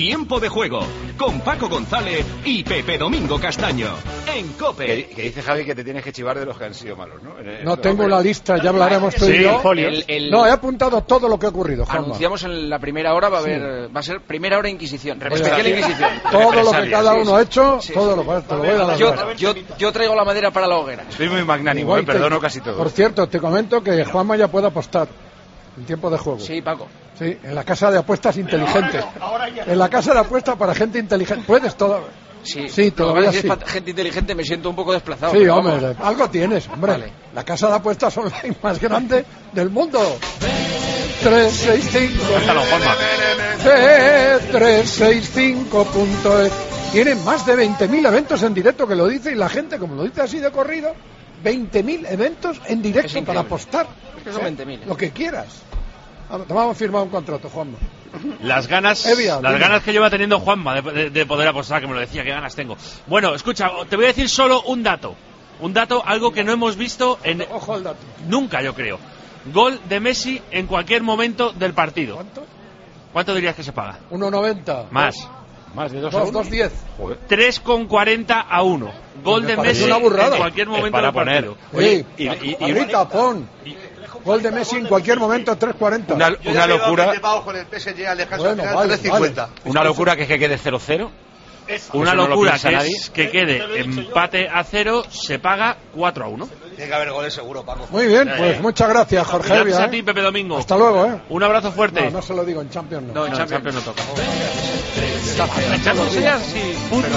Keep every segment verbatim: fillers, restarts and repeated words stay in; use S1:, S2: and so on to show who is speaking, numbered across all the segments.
S1: Tiempo de Juego, con Paco González y Pepe Domingo Castaño, en COPE.
S2: Que, que dice Javi que te tienes que chivar de los que han sido malos, ¿no? En el,
S3: no
S2: en
S3: tengo
S2: el...
S3: la lista, ya hablaremos tú
S4: sí,
S3: y yo.
S4: el, el...
S3: No, he apuntado todo lo que ha ocurrido, Juanma.
S4: Anunciamos en la primera hora, va a haber, sí. va a ser primera hora Inquisición, especial Inquisición.
S3: Todo lo que cada uno
S4: sí,
S3: ha hecho,
S4: sí,
S3: todo
S4: sí.
S3: lo que te lo voy a dar.
S4: Yo, yo, yo traigo la madera para la hoguera.
S2: Estoy muy magnánimo, eh, perdono casi todo.
S3: Por cierto, te comento que Juanma ya puede apostar en tiempo de juego.
S4: Sí, Paco.
S3: Sí, en la casa de apuestas inteligentes. En la casa de apuestas para gente inteligente. Puedes todo.
S4: Sí,
S3: sí, todavía
S4: si
S3: sí.
S4: es para gente inteligente me siento un poco desplazado.
S3: Sí, hombre, vamos. Algo tienes, hombre.
S4: Vale.
S3: La casa de apuestas online más grande del mundo. tres seis cinco.
S2: Cuéntalo, Juanma.
S3: C tres seis cinco punto es. Tienen más de veinte mil eventos en directo, que lo dice, y la gente, como lo dice así de corrido, veinte mil eventos en directo para apostar.
S4: Es que son veinte mil.
S3: Lo que quieras. Te vamos a firmar un contrato, Juanma.
S5: Las ganas,
S3: Evia,
S5: las
S3: dime.
S5: ganas que lleva teniendo Juanma de, de, de poder apostar, que me lo decía, qué ganas tengo. Bueno, escucha, te voy a decir solo un dato. Un dato, algo que no hemos visto en
S3: Ojo al dato.
S5: nunca, yo creo. Gol de Messi en cualquier momento del partido.
S3: ¿Cuánto?
S5: ¿Cuánto dirías que se paga?
S3: uno noventa.
S5: Más.
S2: Más de dos a uno.
S3: dos diez.
S5: tres con cuarenta a uno. Gol de Messi
S3: una burrada.
S5: en cualquier momento
S2: para
S5: del partido.
S3: Oye,
S2: y, y, y,
S3: ahorita pon. Gol de Messi en cualquier momento, tres cuarenta.
S2: Una, una locura.
S6: Con el P S G al dejarse
S3: Bueno,
S6: final,
S3: vale,
S6: tres cincuenta.
S3: vale.
S2: Una locura que es que quede cero cero.
S5: Una
S2: Eso no lo
S5: locura
S2: piensa
S5: que,
S2: nadie.
S5: es, que quede empate a cero, se paga cuatro a uno.
S6: Tiene que haber goles seguro, Paco.
S3: Muy bien, pues muchas gracias, Jorge.
S5: Gracias
S3: Evia,
S5: a ti, Pepe Domingo.
S3: Hasta luego, ¿eh?
S5: Un abrazo fuerte.
S3: No, no se lo digo, en Champions no.
S4: No, en
S5: No,
S4: Champions.
S5: Champions no toca.
S4: En Champions ya sí.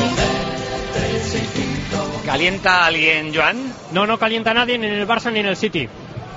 S7: ¿Calienta alguien, Joan?
S8: No, no calienta a nadie, ni en el Barça ni en el City.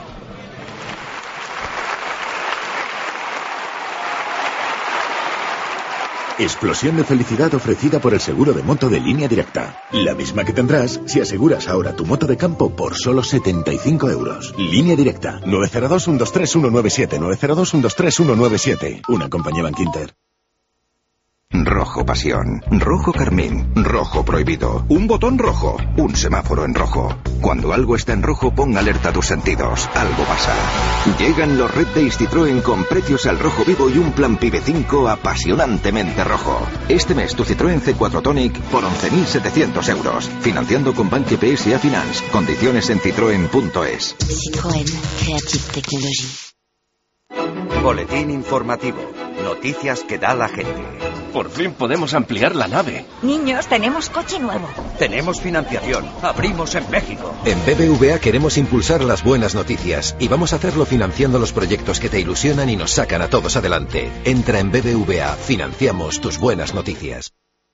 S9: Explosión de felicidad ofrecida por el seguro de moto de Línea Directa. La misma que tendrás si aseguras ahora tu moto de campo por solo setenta y cinco euros. Línea Directa. nueve cero dos, uno dos tres, uno nueve siete. nueve cero dos, uno dos tres, uno nueve siete. Una compañía Bankinter.
S10: Rojo pasión, rojo carmín, rojo prohibido, un botón rojo, un semáforo en rojo. Cuando algo está en rojo, pon alerta a tus sentidos, algo pasa. Llegan los Red Days Citroën con precios al rojo vivo y un plan Pibe cinco apasionantemente rojo. Este mes tu Citroën C cuatro Tonic por once mil setecientos euros, financiando con Banque P S A Finance. Condiciones en citroen punto es.
S11: Citroën, Creative Technology.
S12: Boletín informativo. Noticias que da la gente.
S1: Por fin podemos ampliar la nave.
S11: Niños, tenemos coche nuevo.
S12: Tenemos financiación. Abrimos en México.
S13: En B B V A queremos impulsar las buenas noticias y vamos a hacerlo financiando los proyectos que te ilusionan y nos sacan a todos adelante. Entra en B B V A. Financiamos tus buenas noticias.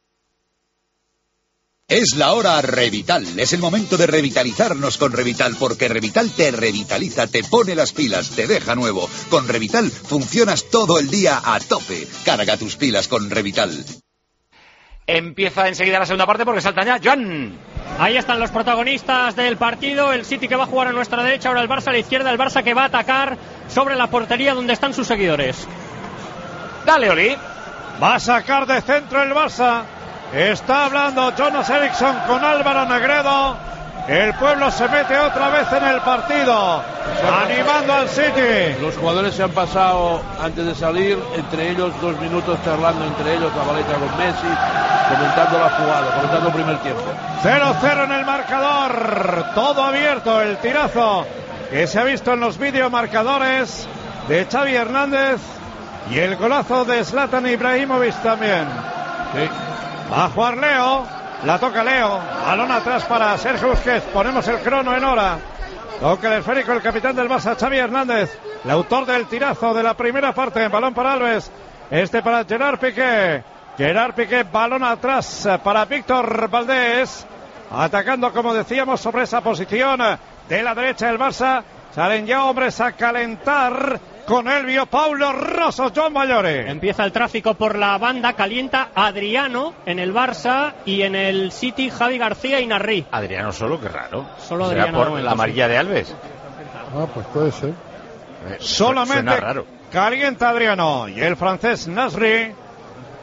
S14: Es la hora Revital, es el momento de revitalizarnos con Revital, porque Revital te revitaliza, te pone las pilas, te deja nuevo. Con Revital funcionas todo el día a tope. Carga tus pilas con Revital.
S7: Empieza enseguida la segunda parte porque salta ya Joan.
S8: Ahí están los protagonistas del partido. El City que va a jugar a nuestra derecha, ahora el Barça a la izquierda. El Barça que va a atacar sobre la portería donde están sus seguidores.
S7: Dale, Oli.
S15: Va a sacar de centro el Barça. Está hablando Jonas Eriksson con Álvaro Negredo. El pueblo se mete otra vez en el partido, animando al City.
S16: Los jugadores se han pasado antes de salir, entre ellos dos minutos charlando entre ellos, Zabaleta con Messi, comentando la jugada, comentando el primer tiempo.
S15: cero cero en el marcador, todo abierto, el tirazo que se ha visto en los videomarcadores de Xavi Hernández y el golazo de Zlatan Ibrahimovic también.
S16: Sí.
S15: Va a jugar Leo, la toca Leo, balón atrás para Sergio Busquets, ponemos el crono en hora. Toca el esférico el capitán del Barça, Xavi Hernández, el autor del tirazo de la primera parte, balón para Alves, este para Gerard Piqué, Gerard Piqué, balón atrás para Víctor Valdés, atacando como decíamos sobre esa posición de la derecha del Barça, salen ya hombres a calentar. Con Elvio, Paulo Rosso, John Mayore.
S8: Empieza el tráfico por la banda, calienta Adriano en el Barça y en el City Javi García y Narri.
S2: Adriano solo, qué raro.
S8: Solo
S2: ¿Será
S8: Adriano
S2: por
S8: momento,
S2: la amarilla
S8: sí.
S2: de Alves?
S3: Ah, pues puede ser.
S2: Eh,
S15: Solamente
S2: suena raro.
S15: calienta Adriano y el francés Nasri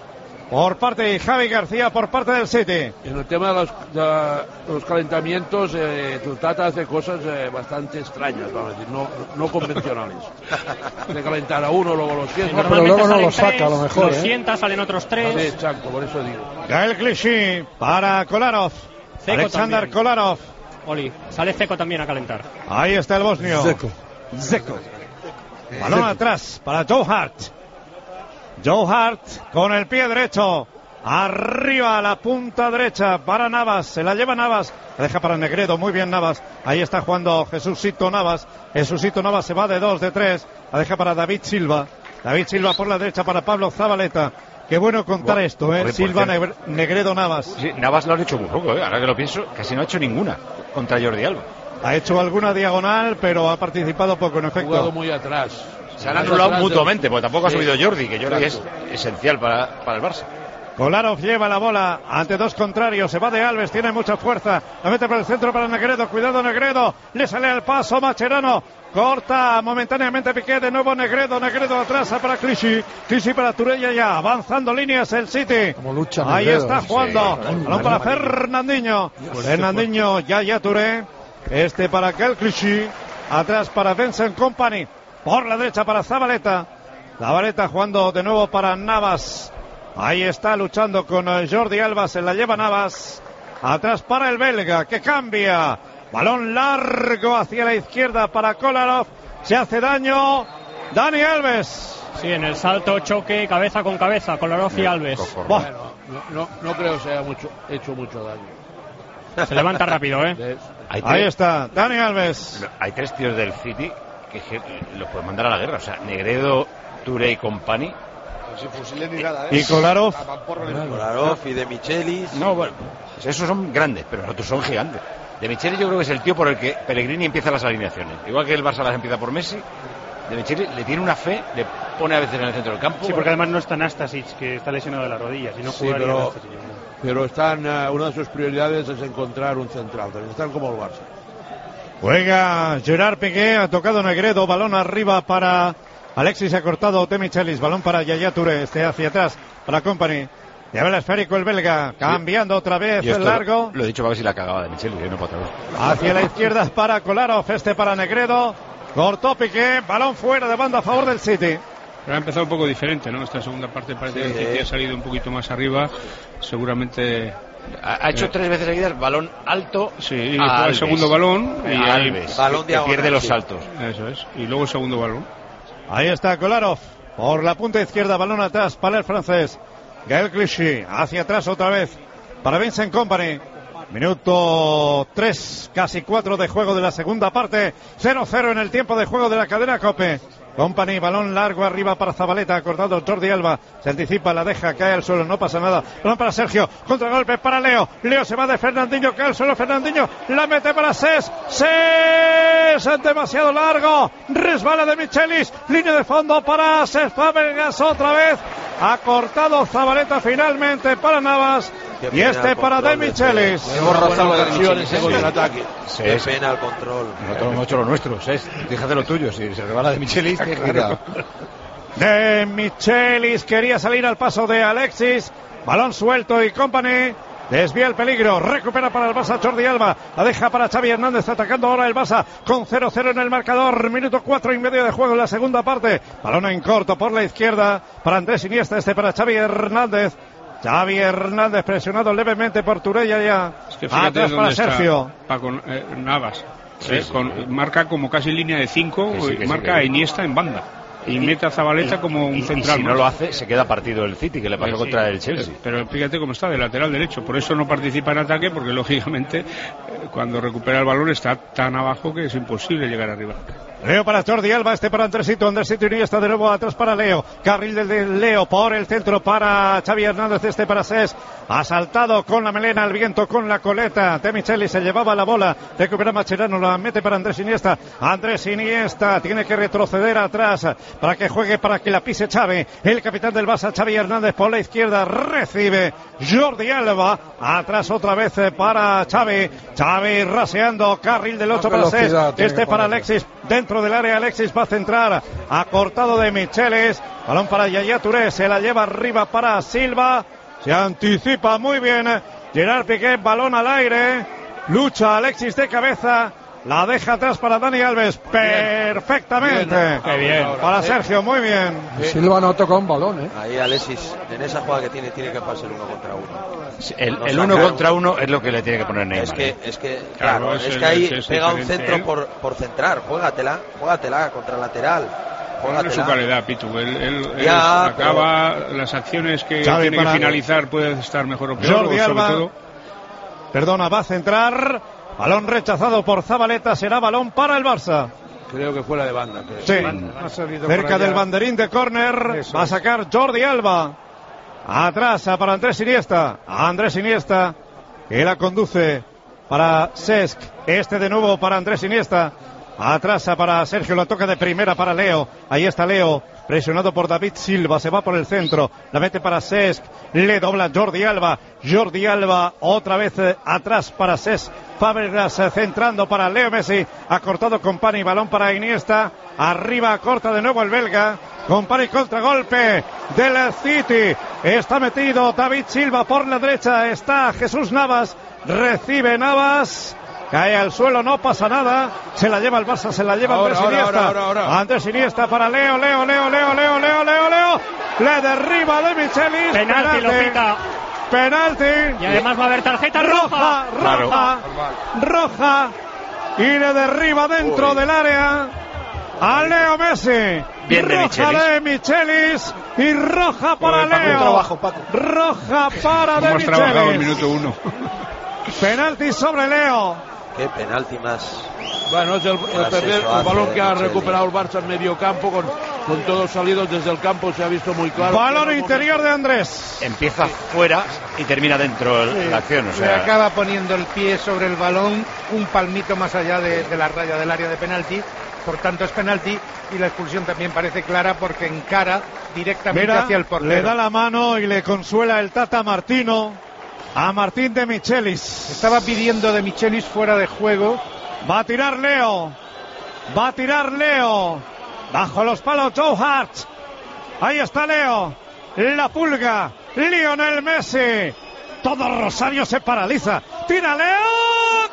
S15: por parte de Javi García, por parte del City.
S16: En el tema de los, de los calentamientos, eh, Tata hace cosas eh, bastante extrañas, vamos a decir, no, no convencionales. De calentar a uno, luego los sienta.
S3: Pero luego no lo saca, a lo mejor.
S8: Los
S3: ¿eh?
S8: sienta, salen otros tres.
S16: Sí, exacto, por eso digo.
S15: Gael Clichy para Kolarov.
S8: Ceco
S15: Alexander
S8: también.
S15: Kolarov.
S8: Oli, sale Ceco también a calentar.
S15: Ahí está el bosnio.
S3: Zeko.
S15: Zeko. Balón atrás para Joe Hart. Joe Hart con el pie derecho. Arriba a la punta derecha para Navas. Se la lleva Navas. La deja para Negredo. Muy bien Navas. Ahí está jugando Jesucito Navas. Jesucito Navas se va de dos, de tres. La deja para David Silva. David Silva por la derecha para Pablo Zabaleta. Qué bueno contar bueno, esto, ¿eh? Silva, Negre- Negredo, Navas.
S2: Sí, Navas lo han hecho muy poco, ¿eh? Ahora que lo pienso, casi no ha hecho ninguna contra Jordi Alba.
S15: Ha hecho alguna diagonal, pero ha participado poco, en efecto.
S16: Ha jugado muy atrás.
S2: Se han anulado mutuamente,
S16: de...
S2: porque tampoco
S16: sí.
S2: ha subido Jordi, que Jordi
S16: Exacto.
S2: es esencial para, para el Barça.
S15: Kolarov lleva la bola ante dos contrarios, se va de Alves, tiene mucha fuerza, la mete por el centro para Negredo, cuidado Negredo, le sale al paso Mascherano, corta momentáneamente Piqué, de nuevo Negredo, Negredo atrás para Clichy, Clichy para Turella ya, avanzando líneas el City, ahí
S3: Negredo,
S15: está jugando,
S3: sí,
S15: balón para Fernandinho, Fernandinho, ya ya Touré, este para Gael Clichy, atrás para Vincent Kompany, por la derecha para Zabaleta, Zabaleta jugando de nuevo para Navas. Ahí está luchando con Jordi Alba, se la lleva Navas. Atrás para el belga, que cambia. Balón largo hacia la izquierda para Kolarov. Se hace daño Dani Alves.
S8: Sí, en el salto, choque, cabeza con cabeza, Kolarov y Alves.
S16: Bueno, no, no, no creo que se haya mucho, hecho mucho daño.
S8: Se levanta rápido, ¿eh?
S2: Hay
S15: Ahí está, Dani Alves.
S2: Hay tres tíos del City que, que los pueden mandar a la guerra. O sea, Negredo, Touré y Kompany.
S6: Sin fusiles ni nada, ¿eh?
S15: Y Kolarov.
S6: Kolarov y De Michelis.
S2: No, bueno, pues esos son grandes, pero los otros son gigantes. De Michelis yo creo que es el tío por el que Pellegrini empieza las alineaciones. Igual que el Barça las empieza por Messi, De Michelis le tiene una fe, le pone a veces en el centro del campo.
S17: Sí, porque además no está Nastasic, que está lesionado de las rodillas, y no
S16: Sí,
S17: jugaría
S16: pero,
S17: Nastasic.
S16: pero están, uh, una de sus prioridades es encontrar un central. También están como el Barça.
S15: Juega Gerard Piqué, ha tocado Negredo, balón arriba para Alexis, ha cortado De Michelis, balón para Yaya Touré, este hacia atrás para Kompany. Lleva el esférico el belga, cambiando sí. otra vez el largo.
S2: Lo, lo he dicho para ver si la cagaba De Michelis, ¿eh? No para atrás.
S15: Hacia la izquierda para Kolarov, este para Negredo. Cortó Piqué, balón fuera de banda a favor del City.
S18: Pero ha empezado un poco diferente, ¿no? Esta segunda parte parece sí, que el City ha salido un poquito más arriba. Seguramente...
S2: Ha, ha hecho eh, tres veces seguidas balón alto.
S18: Sí, y después el segundo balón. Y
S2: a Alves, balón que, que pierde los saltos.
S18: Eso es. Y luego el segundo balón.
S15: Ahí está Kolarov. Por la punta izquierda, balón atrás para el francés. Gael Clichy, hacia atrás otra vez para Vincent Kompany. Minuto tres, casi cuatro de juego de la segunda parte. cero cero en el tiempo de juego de la cadena COPE. Kompany, balón largo arriba para Zabaleta, acordado Jordi Alba, se anticipa, la deja, cae al suelo, no pasa nada. Balón para Sergio, contragolpe para Leo. Leo se va de Fernandinho, cae al suelo Fernandinho, la mete para Ses. Ses, demasiado largo, resbala De Michelis, línea de fondo para Ses Fábregas otra vez. Ha cortado Zabaleta finalmente para Navas. Y este para De Michelis.
S16: Hemos rozado la acción ese contraataque.
S6: Qué pena el control.
S2: Nosotros hemos hecho lo nuestro, ¿sabes? Fíjate lo tuyo, si se rebala De Michelis, que
S6: claro.
S15: De Michelis quería salir al paso de Alexis. Balón suelto y Kompany desvía el peligro, recupera para el Barça Jordi Alba, la deja para Xavi Hernández, atacando ahora el Barça con cero cero en el marcador, minuto cuatro y medio de juego en la segunda parte. Balón en corto por la izquierda para Andrés Iniesta, este para Xavi Hernández. Xavi Hernández presionado levemente por Turella ya.
S18: Es que atrás
S15: para Sergio.
S18: Paco eh, Navas.
S2: Sí,
S18: eh,
S2: sí.
S18: Con, marca como casi línea de cinco,
S2: sí, sí,
S18: marca
S2: sí,
S18: a Iniesta en banda. Y, y mete a Zabaleta y, como un
S2: y,
S18: central.
S2: Y si
S18: más.
S2: no lo hace, se queda partido el City, que le pasó
S18: sí,
S2: contra
S18: sí,
S2: el Chelsea.
S18: Pero fíjate cómo está, de lateral derecho. Por eso no participa en ataque, porque lógicamente cuando recupera el balón está tan abajo que es imposible llegar arriba.
S15: Leo para Jordi Alba, este para Andresito, Andresito Iniesta de nuevo atrás para Leo, carril del de Leo por el centro para Xavi Hernández, este para Ses, ha saltado con la melena al viento, con la coleta, De Michelis se llevaba la bola, recupera Mascherano, la mete para Andrés Iniesta, Andrés Iniesta tiene que retroceder atrás para que juegue, para que la pise Xavi, el capitán del Barça Xavi Hernández por la izquierda, recibe Jordi Alba, atrás otra vez para Xavi, Xavi raseando, carril del ocho para Ses, este para Alexis, dentro del área Alexis va a centrar, ha cortado De Michelis, balón para Yaya Touré, se la lleva arriba para Silva, Se anticipa muy bien Gerard Piqué, balón al aire. Lucha Alexis de cabeza. La deja atrás para Dani Alves. Perfectamente.
S16: Bien. Qué bien.
S15: Para Sergio, muy bien.
S3: Silva no toca un balón, ¿eh?
S6: Ahí Alexis, en esa jugada que tiene, tiene que pasar el uno contra uno.
S2: El,
S6: No
S2: el
S6: saca-
S2: uno contra uno es lo que le tiene que poner Neymar.
S6: Es que,
S2: ¿eh?
S6: es que,
S18: Claro,
S6: claro,
S18: es
S6: es
S18: el-
S6: que ahí
S18: es- es
S6: pega un
S18: diferente
S6: centro
S18: él.
S6: por, por centrar. Juégatela, juégatela contra lateral.
S18: No es su
S6: Juégatela.
S18: calidad, Pitu. Él, él- él
S6: Ya,
S18: acaba las acciones que
S15: Xavi
S18: tiene
S15: para-
S18: que finalizar, puede estar mejor o peor.
S15: Jordi
S18: o sobre
S15: Alba.
S18: todo,
S15: Perdona, va a centrar. Balón rechazado por Zabaleta. Será balón para el Barça.
S16: Creo que fuera de banda. creo.
S15: Sí.
S17: Ha salido por
S15: Cerca
S17: allá.
S15: del banderín de córner.
S17: Eso
S15: Va a
S17: es.
S15: sacar Jordi Alba. Atrás para Andrés Iniesta. Andrés Iniesta. Que la conduce para Cesc. Este de nuevo para Andrés Iniesta. Atrás para Sergio. La toca de primera para Leo. Ahí está Leo. Presionado por David Silva. Se va por el centro. La mete para Cesc. Le dobla Jordi Alba. Jordi Alba otra vez eh, atrás para Cesc. Fábregas eh, centrando para Leo Messi. Ha cortado Company. Balón para Iniesta. Arriba corta de nuevo el belga. Company contragolpe del City. Está metido David Silva por la derecha. Está Jesús Navas. Recibe Navas. Cae al suelo, no pasa nada. Se la lleva el Barça, se la lleva
S16: Ahora,
S15: Andrés
S16: ahora,
S15: Iniesta.
S16: ahora, ahora, ahora.
S15: Andrés Iniesta para Leo, Leo, Leo, Leo, Leo, Leo, Leo, Leo. Le derriba de Michelis.
S8: Penalti, lo pita.
S15: Penalti.
S8: Y además va a haber tarjeta
S15: roja,
S8: roja.
S15: roja, roja. Y le derriba dentro
S6: Uy.
S15: del área a Leo Messi.
S2: Bien de
S15: roja
S2: Michelis.
S15: de Michelis y roja para
S18: Joder, Paco,
S15: Leo.
S6: trabajo, Paco.
S15: Roja para de
S18: hemos trabajado el
S15: Michelis.
S18: minuto uno.
S15: Penalti sobre Leo.
S6: Qué penalti más.
S16: Bueno, es el, el
S6: Más
S16: perder
S6: eso
S16: el balón
S6: hace
S16: que ha
S6: Michelis.
S16: recuperado el Barça en medio campo con, con todos salidos desde el campo, se ha visto muy claro.
S15: Balón
S16: Pero
S15: interior de Andrés.
S2: Empieza fuera y termina dentro el- la acción. O
S17: Le
S2: sea,
S17: acaba poniendo el pie sobre el balón, un palmito más allá de, de la raya del área de penalti. Por tanto, es penalti y la expulsión también parece clara porque encara directamente
S15: Mira,
S17: hacia el portero.
S15: le da la mano y le consuela el Tata Martino a Martín de Michelis.
S17: Estaba pidiendo de Michelis fuera de juego.
S15: Va a tirar Leo. Va a tirar Leo. Bajo los palos Joe Hart. Ahí está Leo. La pulga. Lionel Messi. Todo Rosario se paraliza. Tira Leo.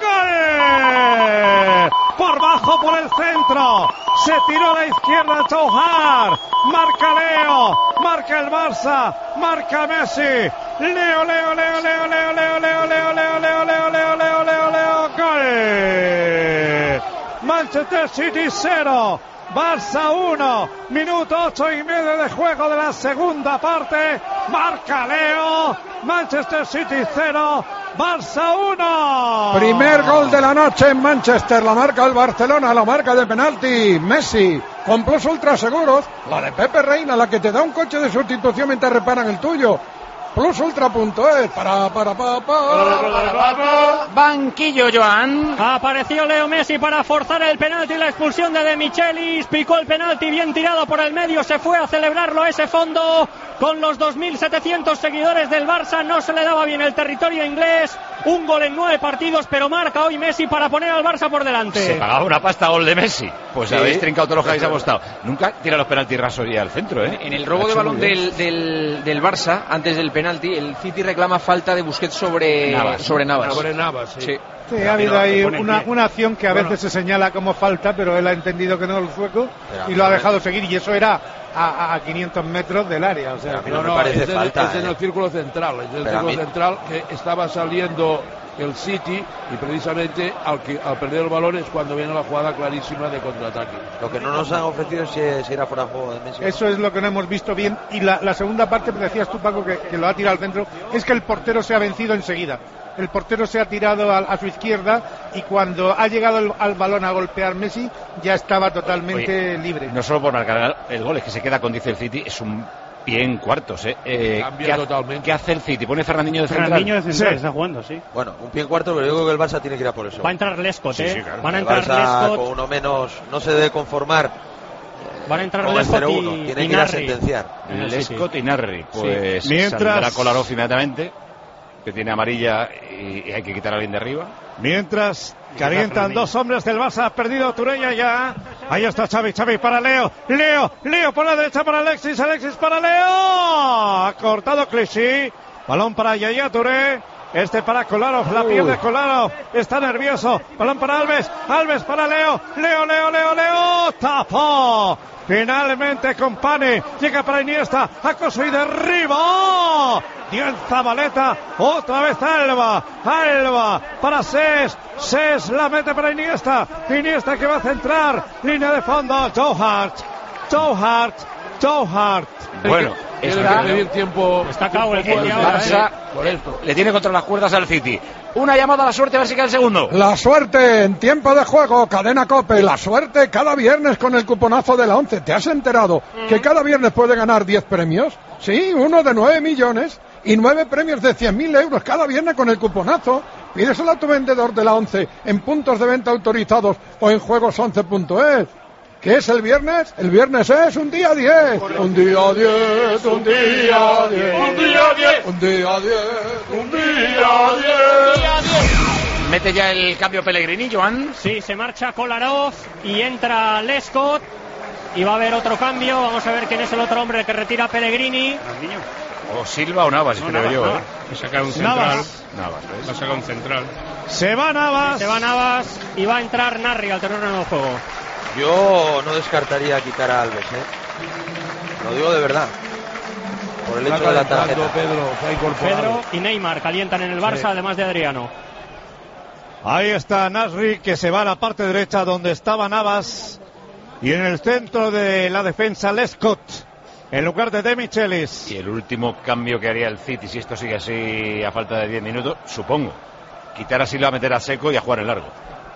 S15: ¡Gol! Por bajo, por el centro. Se tiró a la izquierda Joe Hart. Marca Leo. Marca el Barça. Marca Messi. Leo, Leo, Leo, Leo, Leo, Leo, Leo, Leo, Leo, Leo, Leo, Leo, Leo, Leo, Leo, Gol. Manchester City cero. Barça uno, minuto ocho y medio de juego de la segunda parte. Marca Leo. Manchester City cero, Barça uno.
S3: Primer gol de la noche en Manchester, la marca el Barcelona, la marca de penalti, Messi, con plus ultra seguros, la de Pepe Reina, la que te da un coche de sustitución mientras reparan el tuyo. Plus ultra punto es, para, para, para, para.
S4: Banquillo, Joan.
S8: Apareció Leo Messi para forzar el penalti y la expulsión de De Michelis. Picó el penalti bien tirado por el medio. Se fue a celebrarlo a ese fondo. Con los dos mil setecientos seguidores del Barça no se le daba bien el territorio inglés. Un gol en nueve partidos, pero marca hoy Messi para poner al Barça por delante.
S2: se pagaba una pasta gol de Messi. Pues
S4: Sí.
S2: habéis trincado todos los que habéis apostado. Nunca tira los penaltis rasos ya al centro, ¿eh?
S4: En el robo
S2: Ha
S4: de
S2: hecho
S4: balón
S2: muy bien.
S4: del, del, del Barça, antes del penalti, el City reclama falta de Busquets sobre
S2: Navas.
S4: sobre Navas.
S16: Sobre Navas, sí.
S4: Sí.
S17: Sí, ha habido ahí
S16: pone
S17: una,
S16: pie.
S17: una acción que a
S16: Bueno.
S17: veces se señala como falta, pero él ha entendido que no es el sueco
S6: Pero
S17: y lo ha
S6: a mí
S17: dejado seguir, y eso era a, a quinientos metros del área. O sea,
S6: Pero a mí
S16: No,
S6: no me
S16: no,
S6: parece
S16: es, en,
S6: falta,
S16: es en
S6: eh.
S16: el círculo central, es en el
S6: Pero a
S16: círculo
S6: mí-
S16: central que estaba saliendo el City y precisamente al, que, al perder el balón es cuando viene la jugada clarísima de contraataque.
S6: Lo que no nos han ofrecido es si, si era fuera de juego de Messi.
S17: eso es lo que no hemos visto bien. Y la, la segunda parte, me decías tú, Paco, que, que lo ha tirado al centro, es que el portero se ha vencido enseguida. El portero se ha tirado a, a su izquierda y cuando ha llegado el, al balón a golpear Messi, ya estaba totalmente
S2: Oye,
S17: libre.
S2: No solo por marcar el gol, es que se queda con, dice el City, es un pie en cuartos, ¿eh? eh
S16: Cambia
S2: ¿qué, ha-
S16: totalmente.
S2: ¿Qué hace el City? ¿Pone Fernandinho de central?
S17: Fernandinho de central,
S2: Sí.
S17: está jugando, sí.
S6: Bueno, un pie en cuarto, pero yo creo que el Barça tiene que ir a por eso.
S8: Va a entrar Lescott,
S2: Sí,
S8: ¿eh?
S2: sí, claro.
S8: Van a
S6: El
S8: entrar
S6: Barça
S8: Lescott.
S6: con uno menos no se debe conformar
S8: Van a entrar
S6: con el
S8: Lescott
S6: cero uno.
S8: y,
S6: Tiene
S8: y
S6: que ir a
S8: Narri.
S6: sentenciar.
S8: En el City.
S2: Lescott y Narri. Pues
S15: Sí. Mientras-
S2: saldrá Kolarov inmediatamente, que tiene amarilla y, y hay que quitar a alguien de arriba.
S15: Mientras calientan dos hombres del Barça, ha perdido Turella ya. Ahí está Xavi, Xavi para Leo. Leo, Leo por la derecha para Alexis, Alexis para Leo. Ha cortado Clichy. Balón para Yaya Touré. Este para Kolarov, la pierde Kolarov, está nervioso. Balón para Alves, Alves para Leo, Leo, Leo, Leo, Leo, tapó. Finalmente Company, llega para Iniesta, acoso y derriba. Dio en Zabaleta, otra vez Alba, Alba para Ses, Ses la mete para Iniesta, Iniesta que va a centrar, línea de fondo, Joe Hart, Joe Hart, Joe Hart.
S2: Bueno,
S16: está bien tiempo.
S8: Está cao el
S2: el Barça eh, le tiene contra las cuerdas al City. Una llamada a la suerte, a ver si queda el segundo.
S3: La suerte en tiempo de juego, Cadena COPE. La suerte cada viernes con el cuponazo de la once. ¿Te has enterado que cada viernes puede ganar diez premios? Sí, uno de nueve millones y nueve premios de cien mil euros cada viernes con el cuponazo. Pídeselo a tu vendedor de la once en puntos de venta autorizados o en juegos once punto es. ¿Qué es el viernes? El viernes es un día diez. Un día diez, un día diez. Un día diez. Un día diez. Un día diez.
S2: Mete ya el cambio Pellegrini, Joan.
S8: Sí, se marcha Kolarov y entra Lescott. Y va a haber otro cambio. Vamos a ver quién es el otro hombre que retira Pellegrini.
S2: O Silva o Navas,
S8: no,
S2: creo
S8: Navas,
S2: yo.
S8: Navas.
S2: ¿eh?
S18: Ha sacado un central.
S8: Navas.
S2: Navas, ¿ves?
S18: Ha sacado un central.
S15: Se va Navas.
S8: Se va Navas y va a entrar Narri al terreno de juego.
S6: Yo no descartaría quitar a Alves, ¿eh? Lo digo de verdad. Por el hecho de la tarjeta.
S16: Pedro, se ha incorporado.
S8: Pedro y Neymar calientan en el Barça, sí. Además de Adriano.
S15: Ahí está Nasri, que se va a la parte derecha donde estaba Navas. Y en el centro de la defensa, Lescott, en lugar de De Michelis.
S2: Y el último cambio que haría el City, si esto sigue así a falta de diez minutos, supongo, quitar a Silva, meter a Seco y a jugar en largo.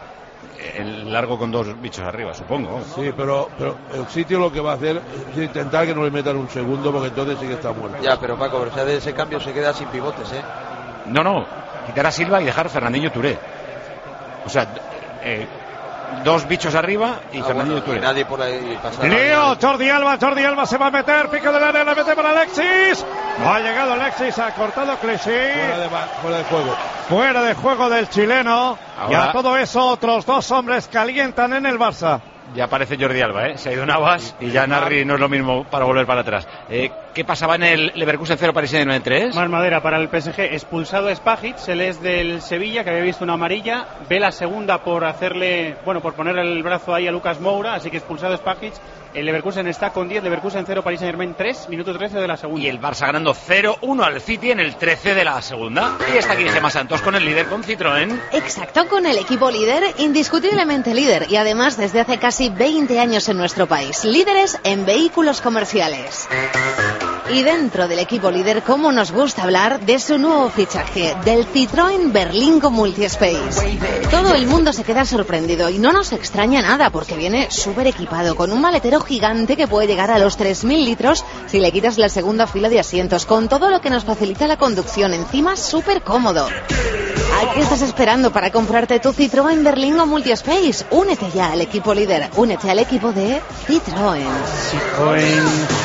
S2: En largo con dos bichos arriba, supongo.
S16: Sí, pero, pero el sitio lo que va a hacer es intentar que no le metan un segundo, porque entonces sí que está muerto.
S6: Ya, pero Paco, pero sea de ese cambio se queda sin pivotes, ¿eh?
S2: No, no, quitar a Silva y dejar a Fernandinho Touré. O sea, eh, dos bichos arriba y ah, Fernandinho
S6: bueno,
S2: Touré.
S6: Y nadie por ahí pasa.
S15: Leo, Jordi Alba, Jordi Alba se va a meter, pico del área, la mete para Alexis. No ha llegado Alexis, ha cortado Clichy.
S16: Fuera de, fuera de juego.
S15: Fuera de juego del chileno.
S2: Ahora,
S15: y a todo eso otros dos hombres calientan en el Barça.
S2: Ya aparece Jordi Alba, ¿eh? Se ha ido Navas y ya Narri no es lo mismo para volver para atrás. Eh, ¿Qué pasaba en el Leverkusen cero Paris Saint-Germain tres?
S19: Más madera para el P S G. Expulsado Spajic, él es del Sevilla, que había visto una amarilla. Ve la segunda por hacerle, bueno, por poner el brazo ahí a Lucas Moura, así que expulsado Spajic. El Leverkusen está con diez, Leverkusen cero, Paris Saint-Germain tres, minuto trece de la segunda.
S2: Y el Barça ganando cero uno al City en el trece de la segunda. Y está aquí Gemma Santos con el líder, con Citroën.
S20: Exacto, con el equipo líder, indiscutiblemente líder. Y además desde hace casi veinte años en nuestro país. Líderes en vehículos comerciales. Y dentro del equipo líder, cómo nos gusta hablar de su nuevo fichaje, del Citroën Berlingo Multispace. Todo el mundo se queda sorprendido y no nos extraña nada porque viene súper equipado con un maletero gigante que puede llegar a los tres mil litros si le quitas la segunda fila de asientos, con todo lo que nos facilita la conducción, encima súper cómodo. ¿A qué estás esperando para comprarte tu Citroën Berlingo Multispace? Únete ya al equipo líder, únete al equipo de Citroën.
S2: Citroën.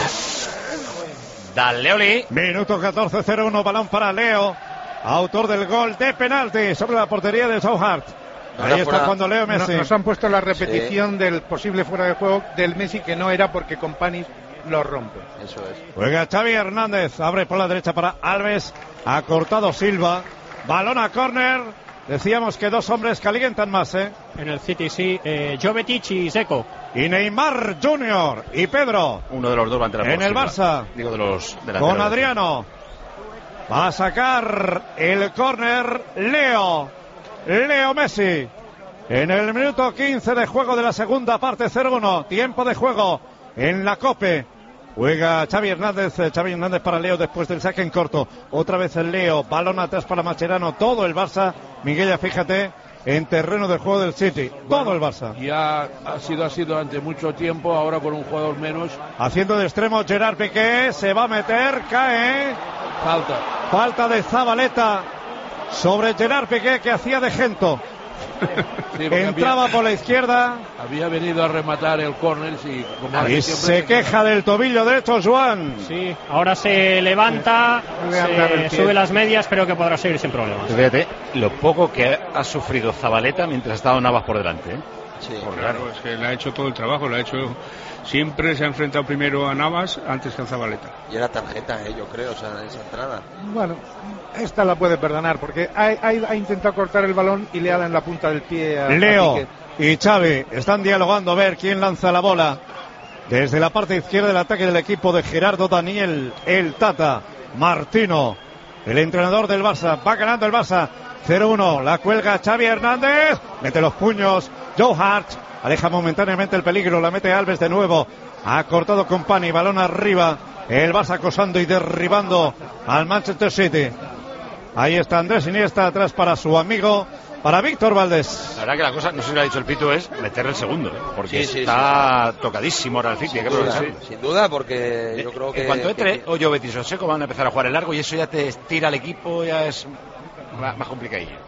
S2: Dale, Oli.
S15: Minuto catorce cero uno, balón para Leo, autor del gol de penalti sobre la portería de Joe Hart. Ahí está fuera, cuando Leo Messi.
S17: Nos han puesto la repetición sí. del posible fuera de juego del Messi, que no era porque Company lo rompe.
S6: Eso es.
S15: Juega Xavi Hernández, abre por la derecha para Alves, ha cortado Silva, balón a córner. Decíamos que dos hombres calientan más, ¿eh?
S8: En el City sí, eh, Jovetic y Seco.
S15: Y Neymar Junior y Pedro.
S2: Uno de los dos va a entrar
S15: en el Barça.
S2: Digo de los
S15: con Adriano. Va a sacar el córner Leo. Leo Messi. En el minuto quince de juego de la segunda parte, cero uno. Tiempo de juego en la COPE. Juega Xavi Hernández, Xavi Hernández para Leo después del saque en corto. Otra vez el Leo, balón atrás para Mascherano. Todo el Barça, Miguel, fíjate, en terreno de juego del City. Todo bueno, el Barça.
S16: Ya ha sido así durante mucho tiempo, ahora con un jugador menos.
S15: Haciendo de extremo Gerard Piqué, se va a meter, cae.
S16: Falta.
S15: Falta de Zabaleta sobre Gerard Piqué, que hacía de Gento. Sí, entraba había, por la izquierda,
S16: había venido a rematar el córner y, como
S15: y se queja del tobillo derecho Joan.
S8: Sí, ahora se levanta, se sube las medias, creo que podrá seguir sin problemas.
S2: Fíjate lo poco que ha sufrido Zabaleta mientras estaba Navas por delante, ¿eh?
S6: Sí,
S18: claro, es que le ha hecho todo el trabajo, le ha hecho... Siempre se ha enfrentado primero a Navas antes que a Zabaleta.
S6: Y era tarjeta, eh, yo creo, o sea, esa entrada.
S17: Bueno, esta la puede perdonar porque ha, ha, ha intentado cortar el balón y le ha dado en la punta del pie a
S15: Leo
S17: a Piqué.
S15: Y Xavi están dialogando a ver quién lanza la bola. Desde la parte izquierda del ataque del equipo de Gerardo Daniel, el Tata Martino, el entrenador del Barça. Va ganando el Barça cero uno, la cuelga Xavi Hernández, mete los puños Joe Hart, aleja momentáneamente el peligro, la mete Alves de nuevo, ha cortado Company, balón arriba, el Barça acosando y derribando al Manchester City. Ahí está Andrés Iniesta atrás para su amigo, para Víctor Valdés.
S2: La verdad que la cosa, no sé si lo ha dicho el Pito, es meterle el segundo, ¿eh? Porque
S6: sí, sí,
S2: está
S6: sí.
S2: tocadísimo ahora el City.
S6: Sin duda, sí. Sin duda, porque yo creo que...
S2: En cuanto entre
S6: que...
S2: Hoyo, Betis o Seco van a empezar a jugar el largo y eso ya te estira el equipo, ya es más, más complicadillo.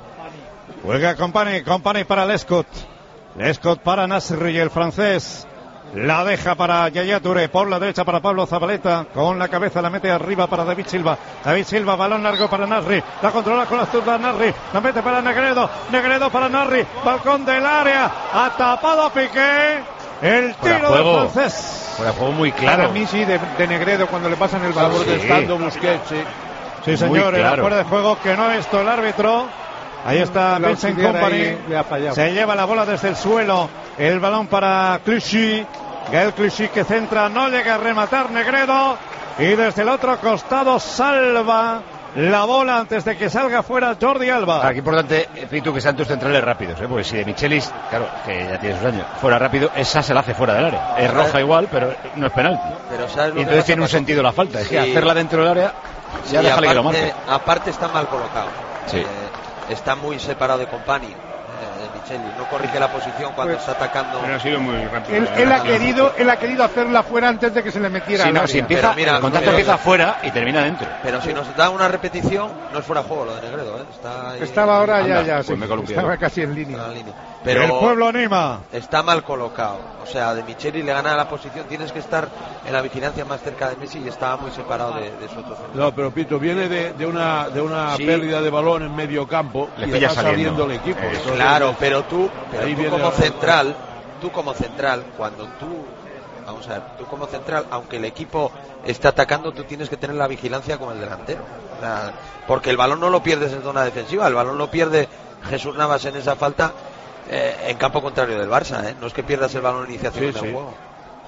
S15: Juega Company, Company para Lescott. Lescott para Nasri y el francés. La deja para Yaya Touré, por la derecha para Pablo Zabaleta, con la cabeza la mete arriba para David Silva, David Silva, balón largo para Nasri, la controla con la zurda Nasri, la mete para Negredo, Negredo para Nasri, balcón del área, ha tapado Piqué, el tiro del francés.
S2: Fuera juego muy claro.
S17: Para mí sí, de, de Negredo cuando le pasan el balón.
S15: Sí,
S17: protestando Busquets, sí.
S15: Sí, señor, era claro. Fuera de juego que no ha visto el árbitro. Ahí está Vincent Company, se lleva la bola desde el suelo, el balón para Clichy, Gael Clichy que centra, no llega a rematar Negredo, y desde el otro costado salva la bola antes de que salga fuera Jordi Alba.
S2: Aquí importante, Pitu, que sean tus centrales rápidos, ¿eh? Porque si de Michelis, claro, que ya tiene sus años, fuera rápido, esa se la hace fuera del área. Es roja igual, pero no es penalti.
S6: Pero ¿sabes lo
S2: y entonces
S6: que
S2: tiene un sentido la falta, es
S6: sí.
S2: que hacerla dentro del área, ya
S6: sí,
S2: déjale
S6: aparte,
S2: que lo marque.
S6: Aparte está mal colocado.
S2: Sí.
S6: Eh, está muy separado de Company, eh, de Micheli, no corrige la posición cuando pues, está atacando.
S18: Pero ha sido muy rápido.
S17: Él, él, ha querido, él ha querido hacerla fuera antes de que se le metiera
S2: sí,
S17: al
S2: no,
S17: área.
S2: Si empieza, mira, el contacto empieza afuera y termina dentro.
S6: Pero si nos da una repetición, no es fuera de juego lo de Negredo, ¿eh? Está ahí,
S17: estaba ahora
S6: anda,
S17: ya, ya,
S2: pues
S17: sí, estaba casi en línea.
S6: En línea. Pero
S15: el pueblo anima.
S6: Está mal colocado. O sea, de Micheli le gana la posición. Tienes que estar en la vigilancia más cerca de Messi y estaba muy separado de, de su otro centro.
S16: No, pero Pito, viene de, de una, de una sí. pérdida de balón en medio campo
S2: le
S16: y está saliendo el equipo.
S6: Eh, Entonces, claro, pero tú, pero tú como central, tú como central, cuando tú, vamos a ver, tú como central, aunque el equipo está atacando, tú tienes que tener la vigilancia con el delantero. O sea, porque el balón no lo pierdes en zona defensiva, el balón lo pierde Jesús Navas en esa falta. Eh, en campo contrario del Barça, ¿eh? No es que pierdas el balón en iniciación sí, del sí. juego.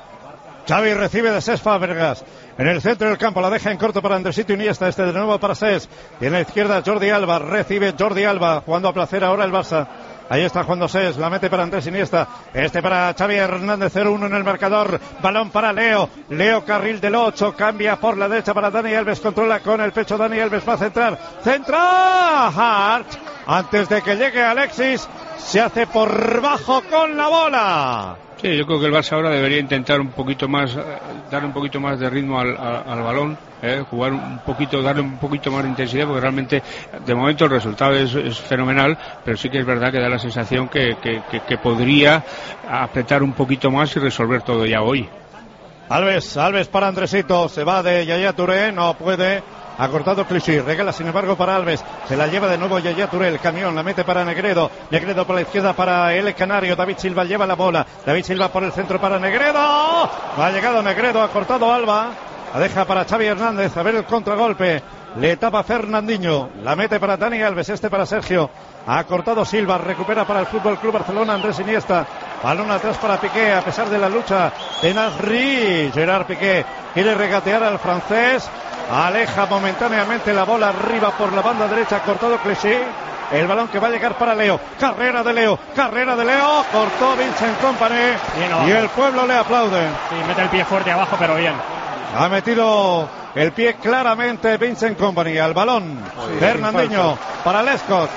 S15: Xavi recibe de Cesc Fábregas en el centro del campo, la deja en corto para Andresito Iniesta, este de nuevo para Cesc, y en la izquierda Jordi Alba, recibe Jordi Alba, jugando a placer ahora el Barça. Ahí está jugando Cesc, la mete para Andrés Iniesta, este para Xavi Hernández, cero uno en el marcador, balón para Leo, Leo carril del ocho, cambia por la derecha para Dani Alves, controla con el pecho Dani Alves, va a centrar, centra Hart, antes de que llegue Alexis, se hace por bajo con la bola.
S18: Sí, yo creo que el Barça ahora debería intentar un poquito más, dar un poquito más de ritmo al, al, al balón, eh, jugar un poquito, darle un poquito más de intensidad, porque realmente de momento el resultado es, es fenomenal, pero sí que es verdad que da la sensación que, que, que, que podría apretar un poquito más y resolver todo ya hoy.
S15: Alves, Alves para Andresito, se va de Yaya Touré, no puede. Ha cortado Clichy, regala sin embargo para Alves, se la lleva de nuevo Yaya Touré, el camión, la mete para Negredo, Negredo por la izquierda para el Canario, David Silva lleva la bola, David Silva por el centro para Negredo, ha llegado Negredo, ha cortado Alba, la deja para Xavi Hernández, a ver el contragolpe, le tapa Fernandinho, la mete para Dani Alves, este para Sergio, ha cortado Silva, recupera para el Fútbol Club Barcelona Andrés Iniesta, balón atrás para Piqué, a pesar de la lucha de Nasri, Gerard Piqué quiere regatear al francés, aleja momentáneamente la bola arriba por la banda derecha, cortado Clichy, el balón que va a llegar para Leo, carrera de Leo, carrera de Leo, cortó Vincent Company no. y el pueblo le aplaude.
S8: Sí, mete el pie fuerte abajo, pero bien.
S15: Ha metido el pie claramente Vincent Company al balón. Sí, Fernandinho para Lescott.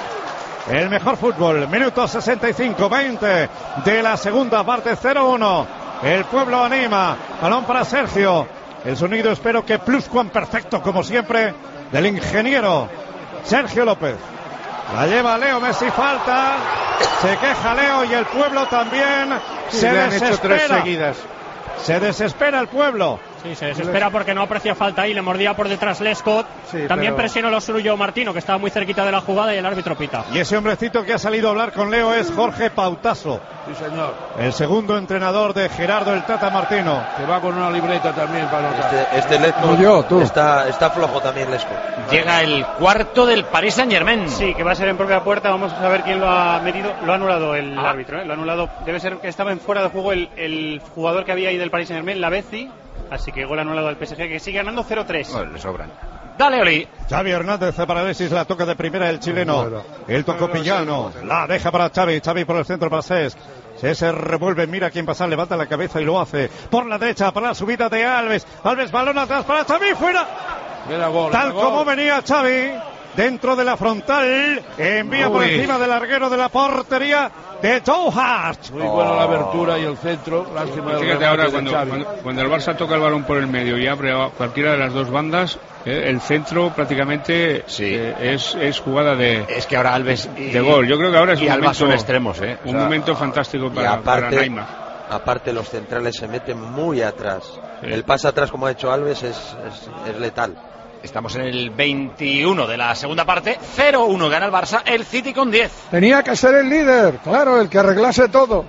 S15: El mejor fútbol, minuto sesenta y cinco, veinte de la segunda parte, cero uno. El pueblo anima, balón para Sergio. El sonido, espero que pluscuamperfecto, como siempre, del ingeniero Sergio López. La lleva Leo Messi, falta. Se queja Leo y el pueblo también. Sí, se desespera.
S17: Tres seguidas.
S15: Se desespera el pueblo.
S8: Sí, se desespera porque no aprecia falta ahí, le mordía por detrás Lescott. Sí, también pero... presionó lo suyo Martino, que estaba muy cerquita de la jugada, y el árbitro pita.
S15: Y ese hombrecito que ha salido a hablar con Leo es Jorge Pautaso.
S16: Sí, señor.
S15: El segundo entrenador de Gerardo el Tata Martino.
S16: Que va con una libreta también para anotar.
S6: Este, este Lescott
S3: yo, tú.
S6: Está, está flojo también Lescott.
S7: Llega el cuarto del Paris Saint-Germain.
S19: Sí, que va a ser en propia puerta. Vamos a saber quién lo ha medido. Lo ha anulado el ah. árbitro, ¿eh? Lo ha anulado. Debe ser que estaba en fuera de juego el, el jugador que había ahí del Paris Saint-Germain, la Bezi. Así que gol anulado al P S G, que sigue ganando cero tres.
S2: Bueno, le sobran.
S7: Dale, Oli.
S15: Xavi Hernández para Alexis, la toca de primera el chileno. El tocopillano, la deja para Xavi. Xavi por el centro para Cés. Cés se revuelve, mira quién pasa, levanta la cabeza y lo hace. Por la derecha, para la subida de Alves. Alves, balón atrás para Xavi, fuera.
S16: Gol,
S15: Tal
S16: gol.
S15: como venía Xavi, dentro de la frontal, envía Uy. por encima del larguero de la portería de Joe Hart.
S16: Muy oh. buena la abertura y el centro. Lástima.
S18: Fíjate ahora, cuando, cuando, cuando el Barça toca el balón por el medio y abre a cualquiera de las dos bandas, eh, el centro prácticamente sí. eh, es, es jugada de
S2: es que ahora Alves y,
S18: de gol. Yo creo que ahora es
S2: y
S18: un
S2: Alba
S18: momento,
S2: son extremos, ¿eh?
S18: un
S6: o sea,
S18: momento fantástico para,
S6: aparte,
S18: para Neymar.
S6: Aparte los centrales se meten muy atrás.
S18: Sí.
S6: El pase atrás, como ha hecho Alves, es, es, es letal.
S7: Estamos en el veintiuno de la segunda parte. cero uno gana el Barça, el City con diez.
S3: Tenía que ser el líder, claro, el que arreglase todo.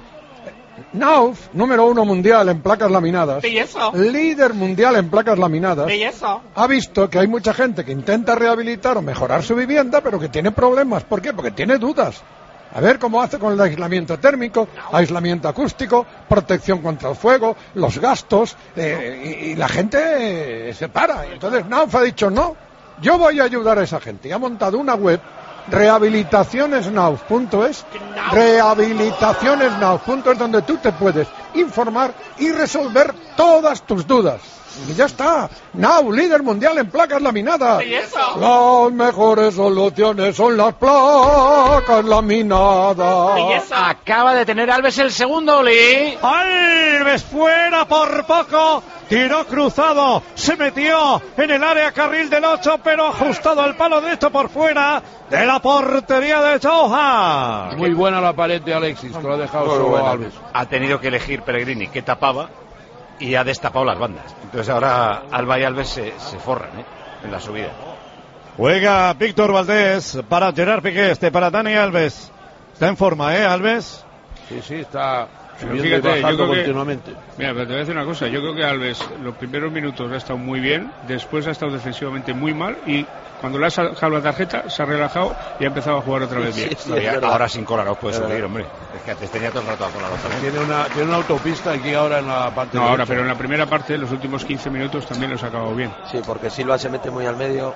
S3: Nauf, número uno mundial en placas laminadas,
S7: Belleza.
S3: líder mundial en placas laminadas,
S7: Belleza.
S3: ha visto que hay mucha gente que intenta rehabilitar o mejorar su vivienda, pero que tiene problemas. ¿Por qué? Porque tiene dudas. A ver cómo hace con el aislamiento térmico, aislamiento acústico, protección contra el fuego, los gastos, eh, y, y la gente eh, se para. Entonces Nauf ha dicho, no, yo voy a ayudar a esa gente. Y ha montado una web, rehabilitacionesnauf punto es, rehabilitacionesnauf punto es, donde tú te puedes informar y resolver todas tus dudas. Y ya está. Now, líder mundial en placas laminadas. Las mejores soluciones son las placas laminadas.
S7: Acaba de tener Alves el segundo, Oli.
S15: Alves fuera por poco. Tiró cruzado. Se metió en el área carril del ocho, pero ajustado al palo derecho por fuera de la portería de Johan.
S16: Muy buena la pared de Alexis, que lo ha dejado solo bueno. Alves.
S2: Ha tenido que elegir Pellegrini que tapaba y ha destapado las bandas. Entonces ahora Alba y Alves se, se forran, ¿eh? En la subida.
S15: Juega Víctor Valdés para Gerard Piqué, este para Dani Alves. Está en forma, ¿eh, Alves?
S16: Sí, sí, está
S18: subiendo y bajando
S16: continuamente.
S18: Que, mira, pero te voy a decir una cosa. Yo creo que Alves los primeros minutos ha estado muy bien, después ha estado defensivamente muy mal y cuando le ha sacado la tarjeta se ha relajado y ha empezado a jugar otra vez bien.
S2: Sí, sí, no, ya, ahora sin Kolarov puede subir, hombre. Es que antes tenía todo el rato a Kolarov también.
S16: Tiene una, tiene una autopista aquí ahora en la parte
S18: No,
S16: derecha.
S18: ahora, pero en la primera parte, los últimos quince minutos también lo ha sacado bien.
S6: Sí, porque Silva se mete muy al medio.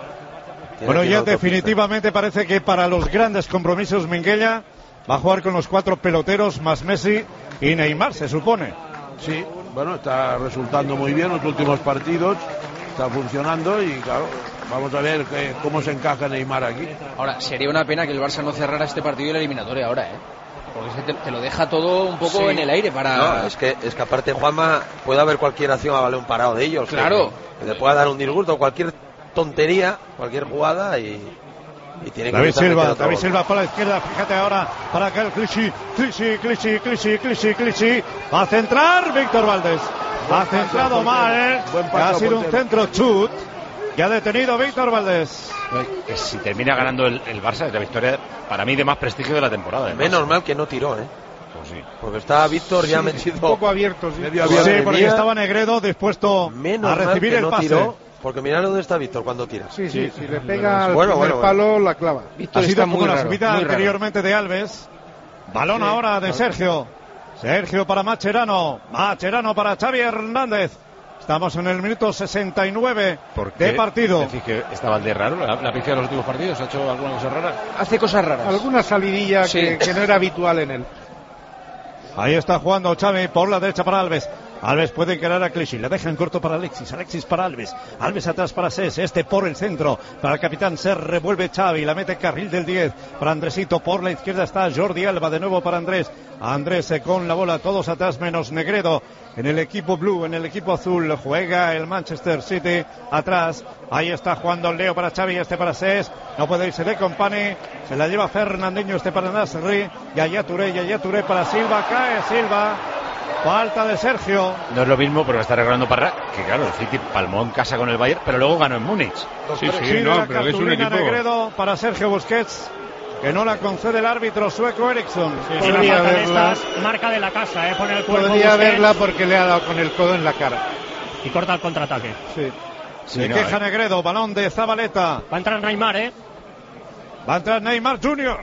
S15: Bueno, ya definitivamente parece que para los grandes compromisos Minguella va a jugar con los cuatro peloteros más Messi y Neymar, se supone.
S16: Sí, bueno, está resultando muy bien los últimos partidos, está funcionando y claro, vamos a ver que, cómo se encaja Neymar aquí.
S4: Ahora, sería una pena que el Barça no cerrara este partido y el eliminatorio ahora, ¿eh? Porque es que te, te lo deja todo un poco sí. en el aire para...
S6: No, es que, es que aparte, Juanma, puede haber cualquier acción a balón parado de ellos.
S4: Claro.
S6: Que, que te pueda dar un disgusto, cualquier tontería, cualquier jugada y... Y tiene que
S15: David Silva, David Silva para la izquierda, fíjate ahora para acá el Clichy, Clichy, Clichy, Clichy, Clichy, Clichy, va a centrar Víctor Valdés, ha centrado mal, ha sido un centro chut, y ha detenido Víctor Valdés.
S2: Que si termina ganando el, el Barça es la victoria para mí de más prestigio de la temporada. Además.
S6: Menos mal que no tiró, ¿eh?
S2: Pues sí.
S6: Porque estaba Víctor ya
S17: sí,
S6: metido...
S17: Un poco abierto, sí.
S6: Medio
S15: abierto. Sí, porque estaba Negredo dispuesto
S6: Menos
S15: a recibir
S6: mal que
S15: el
S6: no
S15: pase.
S6: Tiró. Porque mirad dónde está Víctor cuando tira.
S17: Sí, sí, si sí, le pega al
S6: bueno,
S17: primer
S6: bueno,
S17: palo,
S6: bueno.
S17: la clava.
S15: Víctor ha sido como la subida anteriormente raro. de Alves. Balón sí, ahora de Sergio. Sergio para Mascherano. Mascherano para Xavi Hernández. Estamos en el minuto sesenta y nueve de partido.
S2: ¿Decís que estaba el de raro? ¿La, la pifia de los últimos partidos? ¿Ha hecho alguna cosa rara?
S4: Hace cosas raras.
S17: Alguna salidilla
S4: sí.
S17: que, que no era habitual en él.
S15: Ahí está jugando Xavi por la derecha para Alves. Alves puede encarar a Clichy, le dejan corto para Alexis, Alexis para Alves, Alves atrás para Cés, este por el centro, para el capitán se revuelve Xavi, la mete carril del diez, para Andresito, por la izquierda está Jordi Alba, de nuevo para Andrés, Andrés con la bola, todos atrás menos Negredo, en el equipo blue, en el equipo azul, juega el Manchester City, atrás, ahí está jugando Leo para Xavi, este para Cés, no puede irse de Company, se la lleva Fernandinho, este para Nasri, Yaya Touré, Yaya Touré para Silva, cae Silva, Falta de Sergio.
S2: No es lo mismo, pero está recordando Parra, que claro, el City palmó en casa con el Bayern, pero luego ganó en Múnich.
S15: Sí, sí, no, pero es un equipo. Negredo para Sergio Busquets, que no la concede el árbitro sueco Eriksson.
S8: Sí, sí, podría verla. Marca de la casa, eh, pone el cuerpo.
S17: Podría Busquets. Verla porque le ha dado con el codo en la cara.
S8: Y corta el contraataque.
S15: Sí. Se sí, no, queja eh. Negredo, balón de Zabaleta.
S8: Va a entrar Neymar, ¿eh?
S15: Va a entrar Neymar junior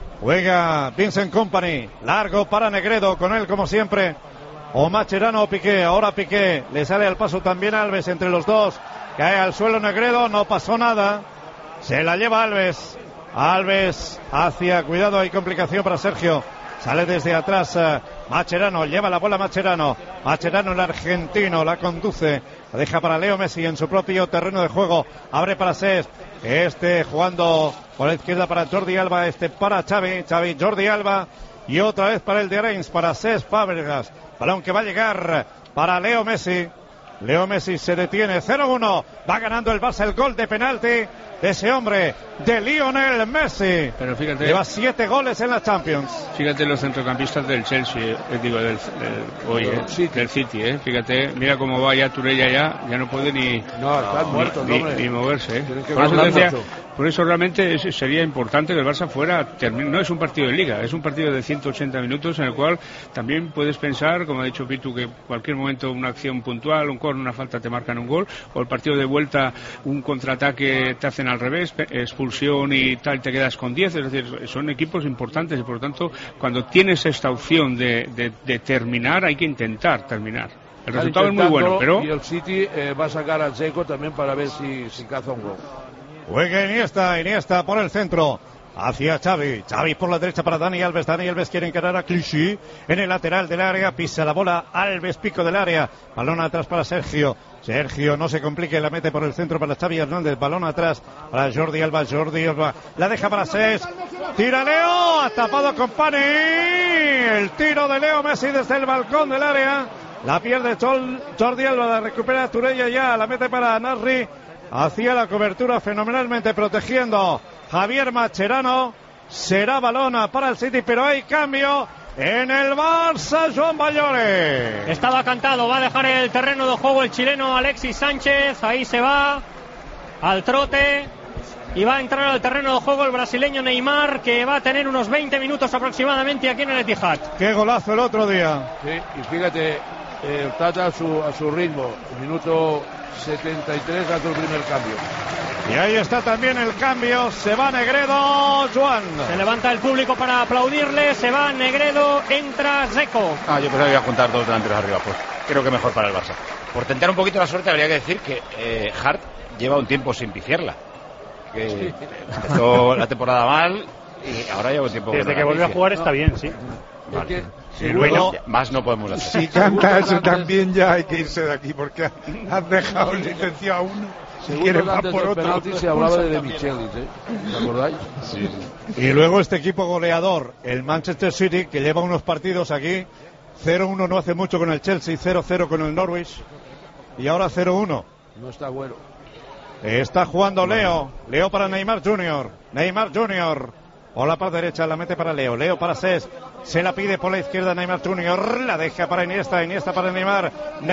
S15: Juega Vincent Kompany. Largo para Negredo, con él como siempre. O Mascherano o Piqué. Ahora Piqué. Le sale al paso también Alves entre los dos. Cae al suelo Negredo. No pasó nada. Se la lleva Alves. Alves hacia. Cuidado, hay complicación para Sergio. Sale desde atrás uh, Mascherano, lleva la bola Mascherano. Mascherano, el argentino, la conduce. La deja para Leo Messi en su propio terreno de juego. Abre para Cesc. Este jugando por la izquierda para Jordi Alba. Este para Xavi. Xavi, Jordi Alba. Y otra vez para el de Reims, para Cesc Fábregas. Balón que va a llegar para Leo Messi. Leo Messi se detiene. cero uno. Va ganando el Barça el gol de penalti de ese hombre, de Lionel Messi.
S18: Pero fíjate,
S15: lleva siete goles en la Champions.
S18: Fíjate los centrocampistas del Chelsea, eh, digo del, del, hoy, eh, City. del City, eh. Fíjate, mira cómo va ya Turella ya, ya no puede ni,
S16: no, están
S18: ni,
S16: muertos,
S18: ni,
S16: hombre.
S18: ni moverse. Eh. Por, eso decía, por eso realmente es, sería importante que el Barça fuera, termine, no es un partido de liga, es un partido de ciento ochenta minutos en el cual también puedes pensar, como ha dicho Pitu, que cualquier momento una acción puntual, un córner, una falta te marcan un gol, o el partido de vuelta, un contraataque te hacen al revés, expulsión y tal, te quedas con diez, es decir, son equipos importantes y por lo tanto cuando tienes esta opción de, de, de terminar hay que intentar terminar. El resultado es muy bueno, pero...
S16: Y el City eh, va a sacar a Dzeko también para ver si, si caza un gol.
S15: Juega Iniesta, Iniesta por el centro. Hacia Xavi, Xavi por la derecha para Dani Alves, Dani Alves quiere encarar a Clichy en el lateral del área, pisa la bola, Alves pico del área, balón atrás para Sergio, Sergio no se complique, la mete por el centro para Xavi Hernández, balón atrás para Jordi Alba, Jordi Alba, la deja para Cesc, tira Leo, ha tapado con Pani, el tiro de Leo Messi desde el balcón del área, la pierde Jordi Alba, la recupera Turella ya, la mete para Nasri, hacia la cobertura fenomenalmente protegiendo Javier Mascherano. Será balona para el City, pero hay cambio en el Barça. Joan Bayole
S8: estaba cantado, va a dejar el terreno de juego el chileno Alexis Sánchez, ahí se va al trote y va a entrar al terreno de juego el brasileño Neymar, que va a tener unos veinte minutos aproximadamente aquí en el Etihad.
S15: Qué golazo el otro día.
S16: Sí, y fíjate, eh, Tata a su, a su ritmo, minuto setenta y tres hace el primer cambio.
S15: Y ahí está también el cambio, se va Negredo, Joan.
S8: Se levanta el público para aplaudirle, se va Negredo, entra Dzeko.
S2: Ah, yo pensaba que iba a juntar dos delanteros arriba, pues creo que mejor para el Barça. Por tentar un poquito la suerte habría que decir que eh, Hart lleva un tiempo sin pifiarla. Que sí. Empezó la temporada mal y ahora lleva un tiempo...
S8: Desde que volvió a jugar está bien, sí.
S2: Vale. Sí, bueno, más no podemos hacer.
S17: Si canta eso también ya hay que irse de aquí porque has dejado el licenciado a uno.
S16: Segundos antes del penalti se hablaba de De Michelis, ¿eh? ¿Os acordáis?
S15: Sí, sí. Y luego este equipo goleador, el Manchester City, que lleva unos partidos aquí, cero uno no hace mucho con el Chelsea, cero cero con el Norwich, y ahora cero uno.
S16: No está bueno.
S15: Está jugando Leo, Leo para Neymar junior, Neymar junior, por la parte derecha la mete para Leo, Leo para Cesc, se la pide por la izquierda Neymar junior, la deja para Iniesta, Iniesta para Neymar,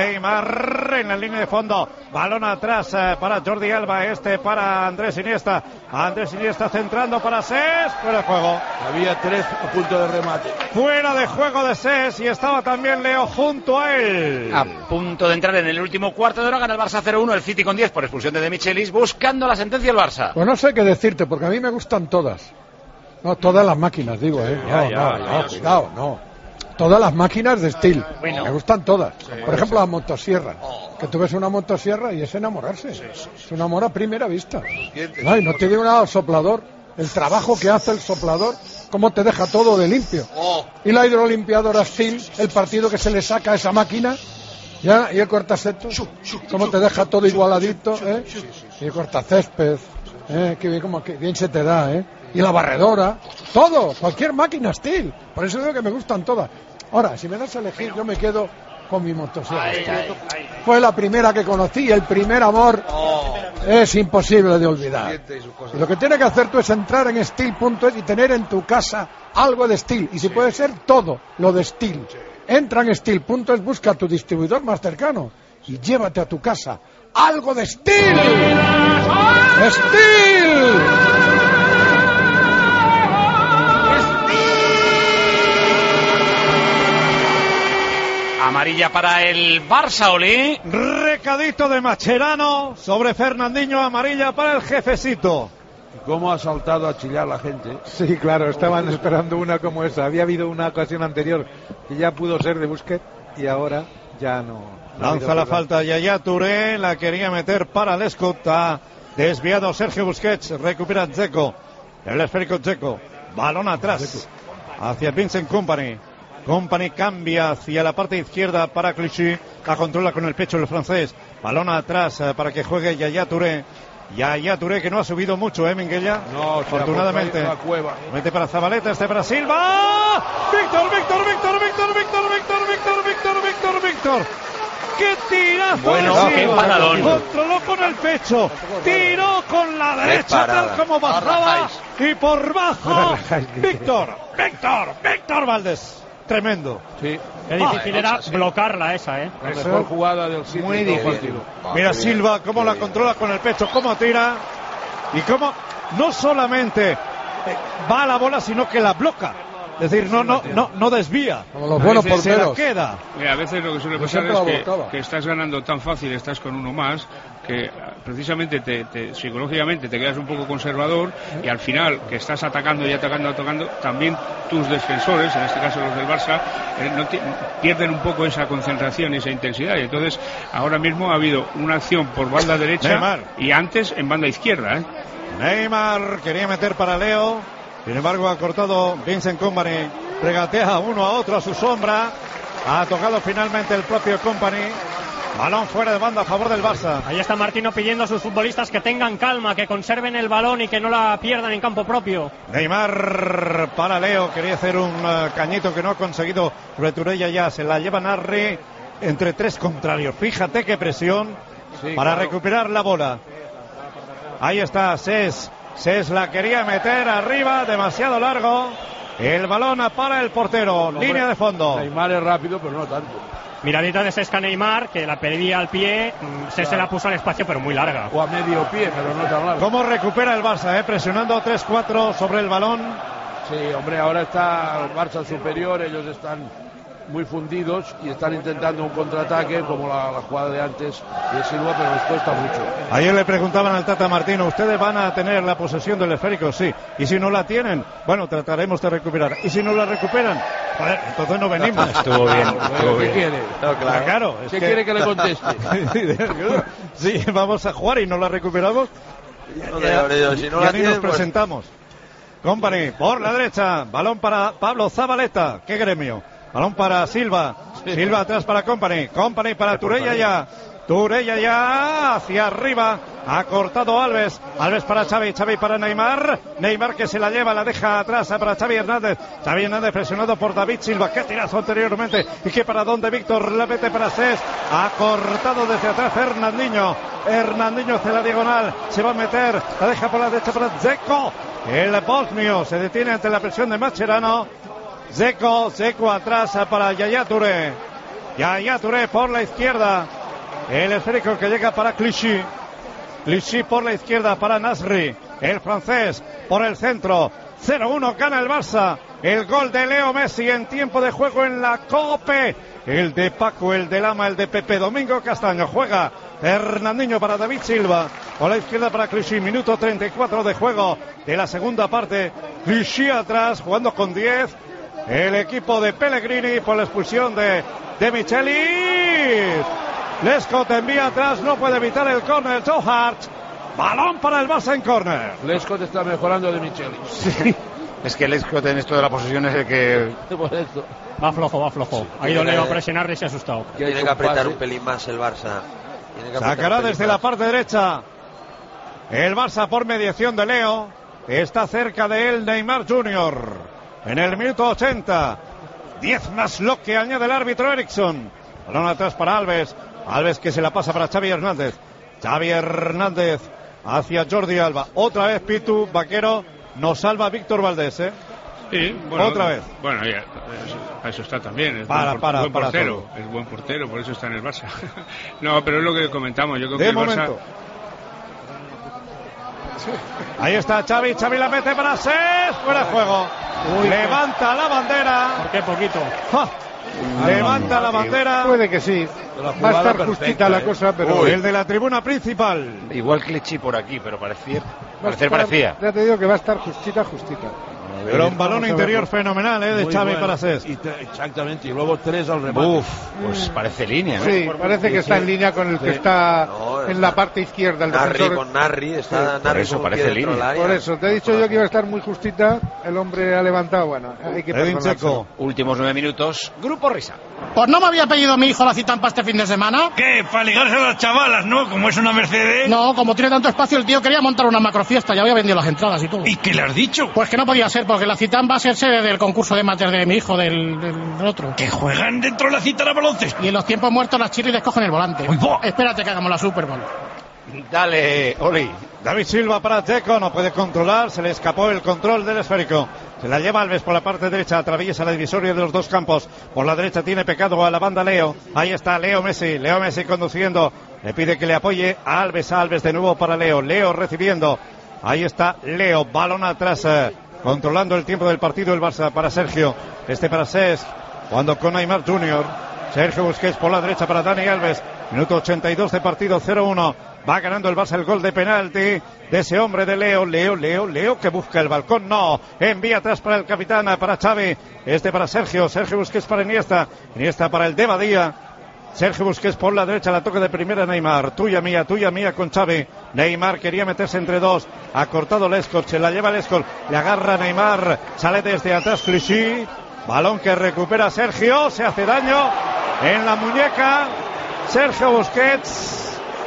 S15: Neymar en la línea de fondo, balón atrás eh, para Jordi Alba, este para Andrés Iniesta, Andrés Iniesta centrando para Cesc, fuera de juego.
S16: Había tres a punto de remate.
S15: Fuera de juego de Cesc y estaba también Leo junto a él.
S7: A punto de entrar en el último cuarto de hora, gana el Barça cero uno, el City con diez por expulsión de De Michelis, buscando la sentencia del Barça.
S3: Pues no sé qué decirte, porque a mí me gustan todas. No, todas las máquinas, digo, ¿eh? No, ya, ya, no, ya, no, ya, cuidado, no. Todas las máquinas de Steel. Bueno. Me gustan todas. Sí, Por ejemplo, la motosierra. Oh. Que tú ves una motosierra y es enamorarse. Sí, sí, sí. Es un amor a primera vista. No, y no te digo nada al soplador. El trabajo que hace el soplador, cómo te deja todo de limpio. Oh. Y la hidrolimpiadora Steel, el partido que se le saca a esa máquina, ya, y el cortasetos, cómo te deja todo igualadito, ¿eh? Y el cortacésped, ¿eh? Que bien, como, que bien se te da, ¿eh? Y la barredora, todo, cualquier máquina Steel. Por eso digo que me gustan todas. Ahora, si me das a elegir, yo me quedo con mi motosierra. Fue la primera que conocí, el primer amor oh. es imposible de olvidar. Y lo que tienes que hacer tú es entrar en Steel punto es y tener en tu casa algo de Steel. Y si puede ser todo lo de Steel. Entra en Steel punto es, busca tu distribuidor más cercano y llévate a tu casa algo de Steel. ¡Steel!
S7: Amarilla para el Barça, Oli.
S15: Recadito de Mascherano sobre Fernandinho, amarilla para el jefecito.
S16: ¿Cómo ha saltado a chillar la gente?
S17: Sí, claro, estaban esperando una como esa. Había habido una ocasión anterior que ya pudo ser de Busquets y ahora ya no. no
S15: Lanza la falta Yaya Touré, la quería meter para Lescott. Ha desviado Sergio Busquets, recupera Dzeko. El esférico Dzeko, balón atrás hacia Vincent Kompany. Kompany cambia hacia la parte izquierda para Clichy, la controla con el pecho el francés. Balón atrás eh, para que juegue Yaya Touré. Yaya Touré, que no ha subido mucho, ¿eh, Minguella?
S16: No,
S15: afortunadamente.
S16: La cueva.
S15: Mete para Zabaleta, este para Silva. Víctor, Víctor, Víctor, Víctor, Víctor, Víctor, Víctor, Víctor, Víctor, Víctor. ¡Qué tirazo!
S7: Bueno,
S15: de
S7: qué
S15: Silva!
S7: paradón.
S15: Controló con el pecho, tiró con la derecha, tal como bajaba, y por bajo, Víctor, Víctor, Víctor Valdés. Tremendo.
S16: Sí.
S8: Qué difícil
S15: Ah,
S8: era
S15: sí.
S8: bloquearla esa, ¿eh?
S16: La mejor jugada del City.
S15: Muy
S16: en todo
S15: difícil.
S16: partido.
S15: Mira Silva cómo la controla con el pecho, cómo tira y cómo no solamente eh, va a la bola, sino que la bloca. Es decir, no no no no desvía.
S3: Como los buenos
S15: Se la
S3: porteros.
S15: queda.
S18: Mira, a veces lo que suele
S3: Yo
S18: pasar
S3: siempre
S18: es
S3: la
S18: que,
S3: volcaba.
S18: que estás ganando tan fácil, estás con uno más, que precisamente te, te- psicológicamente te quedas un poco conservador y al final, que estás atacando y atacando, atacando, también tus defensores, en este caso los del Barça, eh, no ti- pierden un poco esa concentración y esa intensidad. Y entonces, ahora mismo ha habido una acción por banda derecha
S15: Neymar.
S18: y antes en banda izquierda, ¿eh?
S15: Neymar quería meter para Leo, sin embargo ha cortado Vincent Kompany, regatea uno a otro a su sombra, ha tocado finalmente el propio Kompany, balón fuera de banda a favor del Barça.
S8: Ahí está Martino pidiendo a sus futbolistas que tengan calma, que conserven el balón y que no la pierdan en campo propio.
S15: Neymar para Leo, quería hacer un uh, cañito que no ha conseguido Returella, ya se la lleva Narri entre tres contrarios. Fíjate qué presión
S16: Sí,
S15: para
S16: claro.
S15: recuperar la bola. Ahí está Ses, Ses la quería meter arriba, demasiado largo. El balón para el portero,
S16: Hombre,
S15: línea de fondo.
S16: Neymar es rápido, pero no tanto.
S8: Miradita de Sesca Neymar, que la perdía al pie, mm, se, se la puso al espacio, pero muy larga.
S16: O a medio pie, pero no tan largo.
S15: ¿Cómo recupera el Barça? Eh? Presionando tres cuatro sobre el balón.
S16: Sí, hombre, ahora está el Barça superior, ellos están muy fundidos y están intentando un contraataque como la, la jugada de antes de Silva, pero les cuesta mucho.
S15: Ayer le preguntaban al Tata Martino, ¿ustedes van a tener la posesión del esférico? Sí. ¿Y si no la tienen? Bueno, trataremos de recuperar. ¿Y si no la recuperan? Joder, entonces no venimos.
S2: Estuvo bien, estuvo
S16: ¿Qué
S2: bien.
S16: quiere?
S15: No, claro. claro, es
S16: ¿Qué quiere que le conteste?
S15: Sí, vamos a jugar y no la recuperamos.
S6: Joder, hombre, yo, si no
S15: ya
S6: la
S15: ni
S6: tienen,
S15: nos
S6: pues-
S15: presentamos. Kompany, por la derecha, balón para Pablo Zabaleta, qué gremio. Balón para Silva, Silva atrás para Kompany, Kompany para Turella ya. Turella ya hacia arriba, ha cortado Alves, Alves para Xavi, Xavi para Neymar, Neymar que se la lleva, la deja atrás para Xavi Hernández, Xavi Hernández presionado por David Silva, qué tirazo anteriormente, y que para donde Víctor la mete para Cés, ha cortado desde atrás Hernandinho, Hernandinho hacia la diagonal, se va a meter, la deja por la derecha para Dzeko, el bosnio se detiene ante la presión de Mascherano, Dzeko, Dzeko atrás para Yaya Touré, Yaya Touré por la izquierda. El esférico que llega para Clichy. Clichy por la izquierda para Nasri. El francés por el centro. cero uno gana el Barça. El gol de Leo Messi en tiempo de juego en la Cope. El de Paco, el de Lama, el de Pepe Domingo Castaño. Juega Hernandinho para David Silva. Por la izquierda para Clichy. Minuto treinta y cuatro de juego de la segunda parte. Clichy atrás jugando con diez. El equipo de Pellegrini por la expulsión de, de Michelis. Lescott envía atrás, no puede evitar el córner. Joe Hart, balón para el Barça en córner.
S16: Lescott está mejorando de Michelis.
S2: Sí. Es que Lescott en esto de la posesión es el que...
S16: Por eso.
S8: Va flojo, va flojo. Ha ido Leo a presionarle y se ha asustado.
S6: Tiene que apretar un pelín más el Barça. Tiene que apretar
S15: Sacará
S6: un pelín
S15: desde
S6: más.
S15: la parte derecha. El Barça por mediación de Leo. Está cerca de él Neymar junior En el minuto ochenta. diez más lo que añade el árbitro Eriksson. Balón atrás para Alves. Alves que se la pasa para Xavi Hernández. Xavi Hernández hacia Jordi Alba. Otra vez Pitu, Vaquero. Nos salva Víctor Valdés, ¿eh?
S18: Sí, bueno,
S15: otra vez.
S18: Bueno, ya, eso, eso está también. Es
S15: para,
S18: buen,
S15: para,
S18: buen
S15: para
S18: portero.
S15: todo.
S18: Es buen portero, por eso está en el Barça. No, pero es lo que comentamos. Yo creo
S15: de
S18: que el
S15: momento.
S18: Barça...
S15: Ahí está Xavi, Xavi la mete para Cés, fuera de juego. Uy, levanta qué... la bandera.
S8: ¿Por qué poquito?
S15: ¡Ja! Levanta la bandera.
S17: Puede que sí. Va a estar perfecta, justita la cosa, pero
S15: Uy, el de la tribuna principal.
S2: Igual Clichy por aquí, pero parecía, parecer
S17: estar,
S2: parecía.
S17: Ya te digo que va a estar justita, justita.
S15: Pero un balón interior fenomenal, ¿eh? De Xavi bueno. para Cés.
S16: Y te, exactamente, y luego tres al remate.
S2: Uf, pues parece línea, ¿no?
S17: Sí, parece que está en línea con el que está no, en la parte izquierda. El
S6: Narri
S17: defensor.
S6: con Narri, está
S2: sí,
S6: Narri
S2: por eso parece línea.
S17: Por eso, te he dicho yo que iba a estar muy justita. El hombre ha levantado, bueno, hay que
S2: perdonárselo. Últimos nueve minutos, Grupo Risa.
S21: Pues no me había pedido mi hijo la citampa este fin de semana.
S22: ¿Qué? Para ligarse a las chavalas, ¿no? Como es una Mercedes.
S21: No, como tiene tanto espacio, el tío quería montar una macrofiesta. Ya había vendido las entradas y todo.
S22: ¿Y qué le has dicho?
S21: Pues que no podía ser, porque la citam va a ser sede del concurso de máster de mi hijo, del, del, del otro.
S22: ¿Que juegan dentro de la cita de baloncesto?
S21: Y en los tiempos muertos las chirris cogen el volante.
S22: Uy,
S21: espérate que hagamos la Super Bowl.
S2: Dale, Oli.
S15: David Silva para Dzeko, no puede controlar, se le escapó el control del esférico. Se la lleva Alves por la parte derecha, atraviesa la divisoria de los dos campos. Por la derecha tiene pecado a la banda Leo. Ahí está Leo Messi, Leo Messi conduciendo. Le pide que le apoye a Alves, a Alves de nuevo para Leo. Leo recibiendo. Ahí está Leo, balón atrás, eh, controlando el tiempo del partido el Barça para Sergio. Este para Cés, cuando con Neymar junior Sergio Busquets por la derecha para Dani Alves. Minuto ochenta y dos de partido, cero uno. Va ganando el Barça el gol de penalti de ese hombre de Leo. Leo, Leo, Leo que busca el balcón. No. Envía atrás para el capitán, para Xavi. Este para Sergio. Sergio Busquets para Iniesta. Iniesta para el de Badía. Sergio Busquets por la derecha, la toque de primera Neymar. Tuya mía, tuya mía con Xavi. Neymar quería meterse entre dos. Ha cortado Lescott, se la lleva Lescott. Le agarra Neymar. Sale desde atrás Clichy. Balón que recupera Sergio. Se hace daño en la muñeca. Sergio Busquets.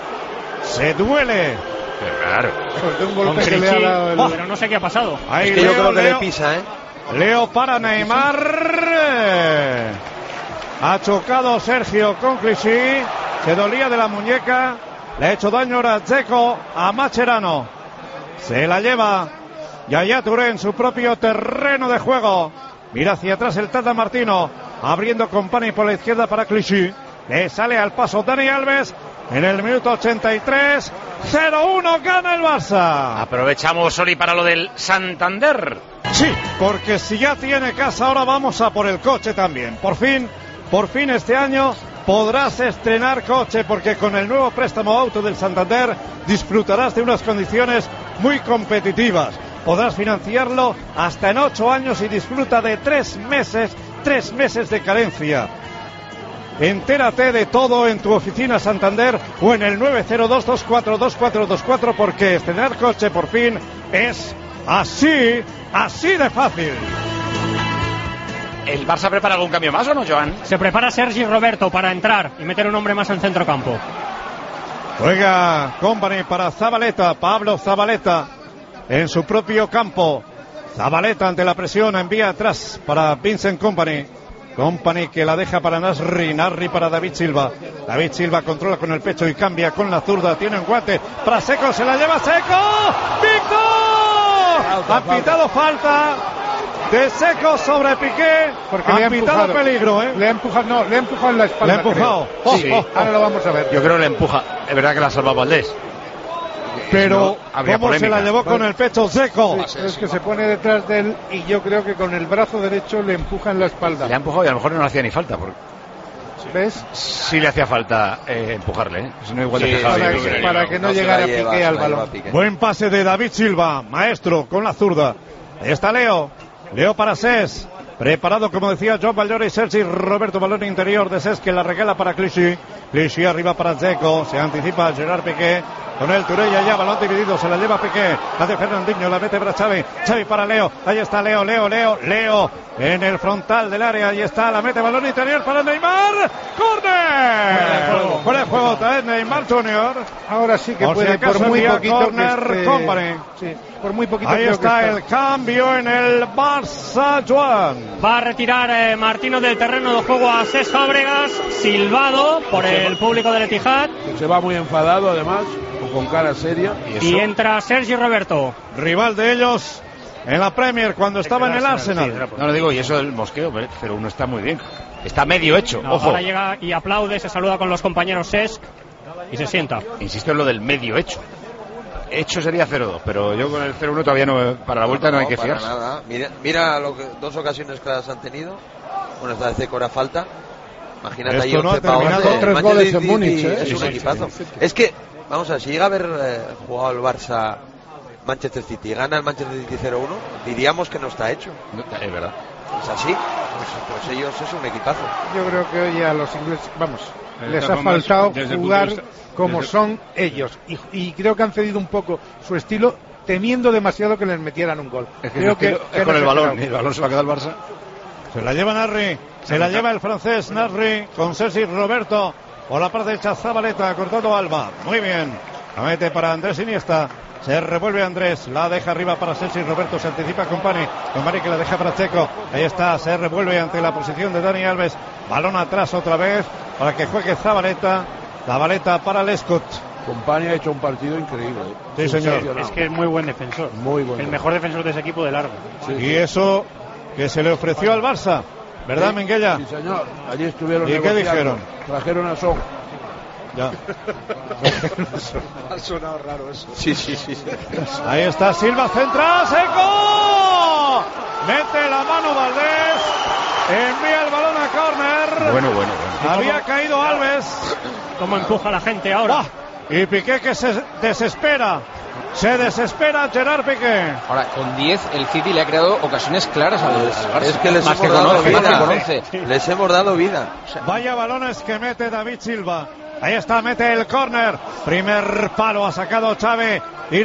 S15: Se duele.
S2: Qué raro.
S17: Pues de un golpe que le ha dado el...
S8: oh, pero no sé qué ha pasado.
S15: Ahí
S6: es que
S15: Leo,
S6: yo creo que
S15: Leo,
S6: le pisa, ¿eh?
S15: Leo para Neymar. Ha chocado Sergio con Clichy. Se dolía de la muñeca. Le ha hecho daño ahora Dzeko a Mascherano. Se la lleva Yaya Touré en su propio terreno de juego. Mira hacia atrás el Tata Martino. Abriendo Company por la izquierda para Clichy. Le sale al paso Dani Alves. En el minuto ochenta y tres, cero uno gana el Barça.
S2: Aprovechamos, Oli, para lo del Santander.
S15: Sí, porque si ya tiene casa, ahora vamos a por el coche también. Por fin, por fin este año podrás estrenar coche, porque con el nuevo préstamo auto del Santander disfrutarás de unas condiciones muy competitivas. Podrás financiarlo hasta en ocho años y disfruta de tres meses, tres meses de carencia. Entérate de todo en tu oficina Santander o en el nueve cero dos, dos cuatro dos cuatro dos cuatro, porque estrenar coche por fin es así, así de fácil.
S2: ¿El Barça prepara algún cambio más o no, Joan?
S8: Se prepara Sergi Roberto para entrar y meter un hombre más en centro campo.
S15: Juega Company para Zabaleta, Pablo Zabaleta en su propio campo. Zabaleta ante la presión, envía atrás para Vincent Company. Company que la deja para Nasri, Nasri para David Silva. David Silva controla con el pecho y cambia con la zurda. Tiene un guante para Seco, se la lleva Seco. ¡Víctor! Ha pitado falta de Seco sobre Piqué.
S17: Porque
S15: ha
S17: le ha
S15: pitado
S17: empujado.
S15: peligro, ¿eh?
S17: Le ha empujado, no, le ha empujado en la espalda.
S15: Le ha empujado.
S17: Oh,
S2: Sí.
S17: oh, ahora lo vamos a ver.
S2: Yo creo que le empuja. Es verdad que la ha salvado Valdés.
S15: Pero
S2: no, habría
S15: cómo
S2: polémica.
S15: se la llevó con el pecho Seco.
S17: Sí, es que se pone detrás de él y yo creo que con el brazo derecho le empuja en la espalda.
S2: Le ha empujado y a lo mejor no le hacía ni falta. Porque...
S17: ¿Ves?
S2: Sí le hacía falta eh, empujarle, ¿eh? Si no, igual
S6: Sí,
S2: de fijado.
S17: para,
S6: sí,
S17: que,
S6: sí,
S17: para
S6: no,
S17: que no,
S6: no se
S17: llegara
S6: la lleva,
S17: Piqué
S6: se
S17: al
S6: la lleva
S17: balón.
S6: Piqué.
S15: Buen pase de David Silva, maestro con la zurda. Ahí está Leo. Leo para Cés. Preparado, como decía John Ballora y Sergi Roberto, balón interior de Cés que la regala para Clichy. Clichy arriba para Dzeko. Se anticipa Gerard Piqué. Con el Turella ya, balón dividido, se la lleva Piqué. Hace Fernandinho, la mete para Xavi. Xavi para Leo. Ahí está Leo, Leo, Leo, Leo. En el frontal del área, ahí está, la mete, balón interior para Neymar. ¡Córner! Fuera de juego otra vez Neymar Junior.
S17: Ahora sí que
S15: Por si
S17: puede,
S15: acaso
S17: por muy
S15: envía
S17: poquito
S15: corner
S17: que esté-
S15: Company.
S17: Sí, por muy poquito
S15: Ahí
S17: creo
S15: está,
S17: que
S15: el cambio en el Barça, Joan.
S8: Va a retirar eh, Martino del terreno de juego a Cés Fábregas, silbado por el público del Etihad.
S16: Se va muy enfadado además, o con cara seria.
S8: Y entra Sergi Roberto.
S15: Rival de ellos, en la Premier cuando estaba en el Arsenal.
S2: No lo digo, y eso del mosqueo, pero uno está muy bien. Está medio hecho,
S8: no,
S2: ojo.
S8: Ahora llega y aplaude, se saluda con los compañeros Cesc y se sienta.
S2: Insisto en lo del medio hecho. Hecho sería cero dos, pero yo con el cero uno todavía no, para la vuelta no, no hay que
S6: para
S2: fiarse.
S6: Nada. Mira, mira lo que, dos ocasiones claras han tenido. Una esta vez de Cora falta. Imagínate ahí
S3: Esto no ha terminado
S6: con
S3: tres goles en Múnich, ¿eh?
S6: Es
S3: Sí,
S6: un
S3: sí,
S6: equipazo.
S3: sí, sí.
S6: Es que, vamos a ver, si llega a haber eh, jugado el Barça Manchester City, gana el Manchester City cero uno, diríamos que no está hecho.
S2: No, es verdad.
S6: Es así. Pues, pues ellos es un equipazo.
S17: Yo creo que hoy a los ingleses, vamos,
S18: De
S17: les ha
S18: todas formas,
S17: faltado
S18: desde el
S17: jugar
S18: punto de vista-
S17: como
S18: desde-
S17: son ellos. Y, y creo que han cedido un poco su estilo, temiendo demasiado que les metieran un gol.
S2: Es que,
S17: creo
S2: es, que es
S17: que
S2: con
S17: no
S2: el
S17: se
S2: balón,
S17: quedado.
S2: y el balón se lo ha quedado el Barça.
S15: Se la lleva Narri, se la lleva el francés Narri con Sergi Roberto. Por la parte derecha Zabaleta, cortando Alba. Muy bien. La mete para Andrés Iniesta. Se revuelve Andrés, la deja arriba para Sergi Roberto, se anticipa Company, Company que la deja para Checo, ahí está, se revuelve ante la posición de Dani Alves, balón atrás otra vez, para que juegue Zabaleta, Zabaleta para Lescott.
S16: Company ha hecho un partido increíble.
S15: Sí, señor.
S19: Es que es muy buen defensor.
S16: Muy buen.
S19: El mejor defensor de ese equipo de largo.
S16: Sí,
S15: Y eso que se le ofreció al Barça, ¿verdad,
S16: Sí,
S15: Minguella?
S16: Sí, señor. Allí estuvieron
S15: ¿Y qué
S16: negociando.
S15: dijeron?
S16: Trajeron a Son.
S15: Ya.
S17: Ha sonado raro eso.
S6: Sí, sí, sí. sí.
S15: Ahí está Silva, central, seco. Mete la mano Valdés, envía el balón a córner.
S2: Bueno, bueno, bueno.
S15: Había caído Alves.
S8: ¿Cómo empuja la gente ahora?
S15: ¡Ah! Y Piqué que se desespera. Se desespera Gerard Piqué.
S4: Ahora, con diez, el City le ha creado ocasiones claras al, al Barça.
S6: Es que les
S4: Más
S6: hemos
S4: que con
S6: dado
S4: once, más que con
S6: vida.
S4: once.
S6: Les hemos dado vida.
S15: Vaya balones que mete David Silva. Ahí está, mete el córner. Primer palo ha sacado Xavi.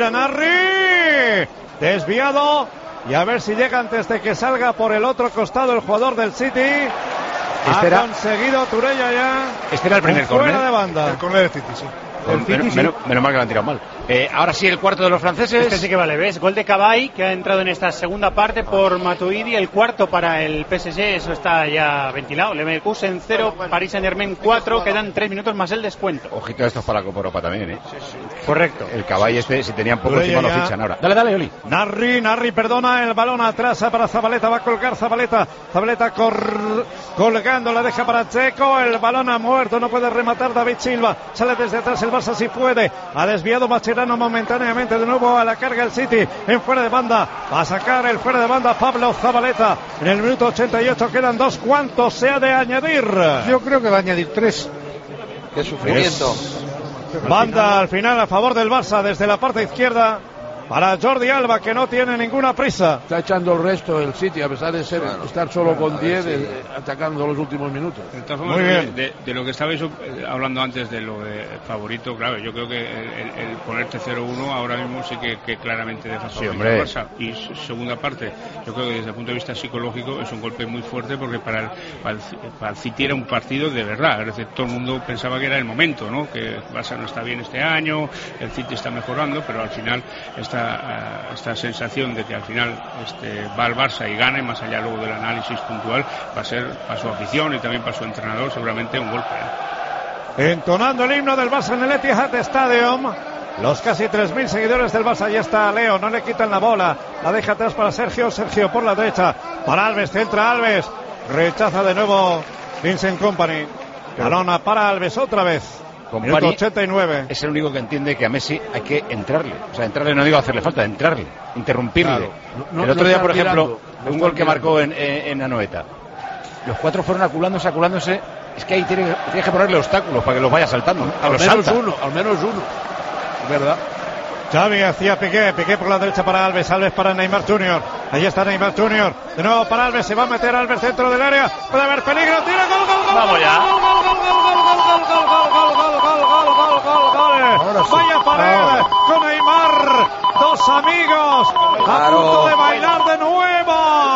S15: Iranarri. Desviado. Y a ver si llega antes de que salga por el otro costado el jugador del City.
S2: Este
S15: ha
S2: era-
S15: conseguido Turella ya.
S2: Este era el primer
S15: un fuera
S2: córner.
S15: de banda.
S17: El córner del City, sí. El City,
S2: Menos,
S17: sí.
S2: menos- menos mal que lo han tirado mal. Eh, ahora sí, el cuarto de los franceses.
S19: Este sí que vale, ¿ves? Gol de Cabaye, que ha entrado en esta segunda parte por Matuidi, el cuarto para el P S G, eso está ya ventilado. Leverkusen cero, Paris Saint-Germain cuatro, quedan tres minutos más el descuento.
S2: Ojito a estos para la Copa Europa también, ¿eh?
S19: Correcto.
S2: El caballo este, si tenían poco
S15: Turella
S2: encima lo
S15: ya.
S2: fichan ahora. Dale, dale, Oli.
S15: Narri, Narri, perdona, el balón atrás para Zabaleta, va a colgar Zabaleta, Zabaleta cor- colgando, la deja para Checo, el balón ha muerto, no puede rematar David Silva, sale desde atrás el Barça si puede, ha desviado Mascherano momentáneamente, de nuevo a la carga el City, en fuera de banda, va a sacar el fuera de banda Pablo Zabaleta, en el minuto ochenta y ocho quedan dos, ¿cuántos se ha de añadir?
S17: Yo creo que va a añadir tres.
S6: Qué sufrimiento.
S15: Banda al final a favor del Barça desde la parte izquierda para Jordi Alba, que no tiene ninguna prisa.
S16: Está echando el resto el City, a pesar de ser,
S6: Bueno,
S16: estar solo
S6: bueno,
S16: con
S6: a ver
S16: diez,
S6: si-
S16: eh, atacando los últimos minutos.
S18: De todas formas,
S15: Muy bien.
S18: De, de lo que estabais eh, hablando antes de lo de favorito, claro, yo creo que el, el- el ponerte cero uno ahora mismo sí que, que claramente deja favorito
S2: hombre.
S18: al Barça. Y s- segunda parte, yo creo que desde el punto de vista psicológico es un golpe muy fuerte porque para el, para el, para el City era un partido de verdad. Es decir, todo el mundo pensaba que era el momento, ¿no? Que el Barça no está bien este año, el City está mejorando, pero al final esta, eh, esta sensación de que al final este, va al Barça y gana, y más allá luego del análisis puntual, va a ser para su afición y también para su entrenador seguramente un golpe. ¿eh?
S15: Entonando el himno del Barça en el Etihad Stadium. Los casi tres mil seguidores del Barça. Ya está Leo, no le quitan la bola. La deja atrás para Sergio. Sergio por la derecha. Para Alves, centra Alves. Rechaza de nuevo Vincent Kompany. Balona para Alves otra vez.
S2: Kompany
S15: Minuto ochenta y nueve.
S2: Es el único que entiende que a Messi hay que entrarle. O sea, entrarle no digo hacerle falta, entrarle, interrumpirle.
S16: Claro. No-
S2: el
S16: no
S2: otro día,
S16: estar
S2: por ejemplo,
S16: mirando, no
S2: un
S16: estar
S2: gol que
S16: mirando.
S2: marcó en, en, en Anoeta. Los cuatro fueron aculándose, aculándose. Es que ahí tienes, tienes que ponerle obstáculos para que los vaya saltando. ¿no? A
S16: Al
S2: los
S16: menos
S2: salta.
S16: uno, al menos uno. Es verdad.
S15: Xavi hacía Piqué, Piqué por la derecha para Alves, Alves para Neymar Junior. Ahí está Neymar Junior. De nuevo para Alves, se va a meter Alves dentro del área. Puede haber peligro, tira, gol, gol, gol.
S7: Vamos ya.
S15: Gol, gol, gol, gol, gol, gol, gol, gol, gol, gol, gol, gol, gol, gol, gol. Vaya pared con Neymar. Dos amigos a
S6: Claro.
S15: punto de bailar de nuevo.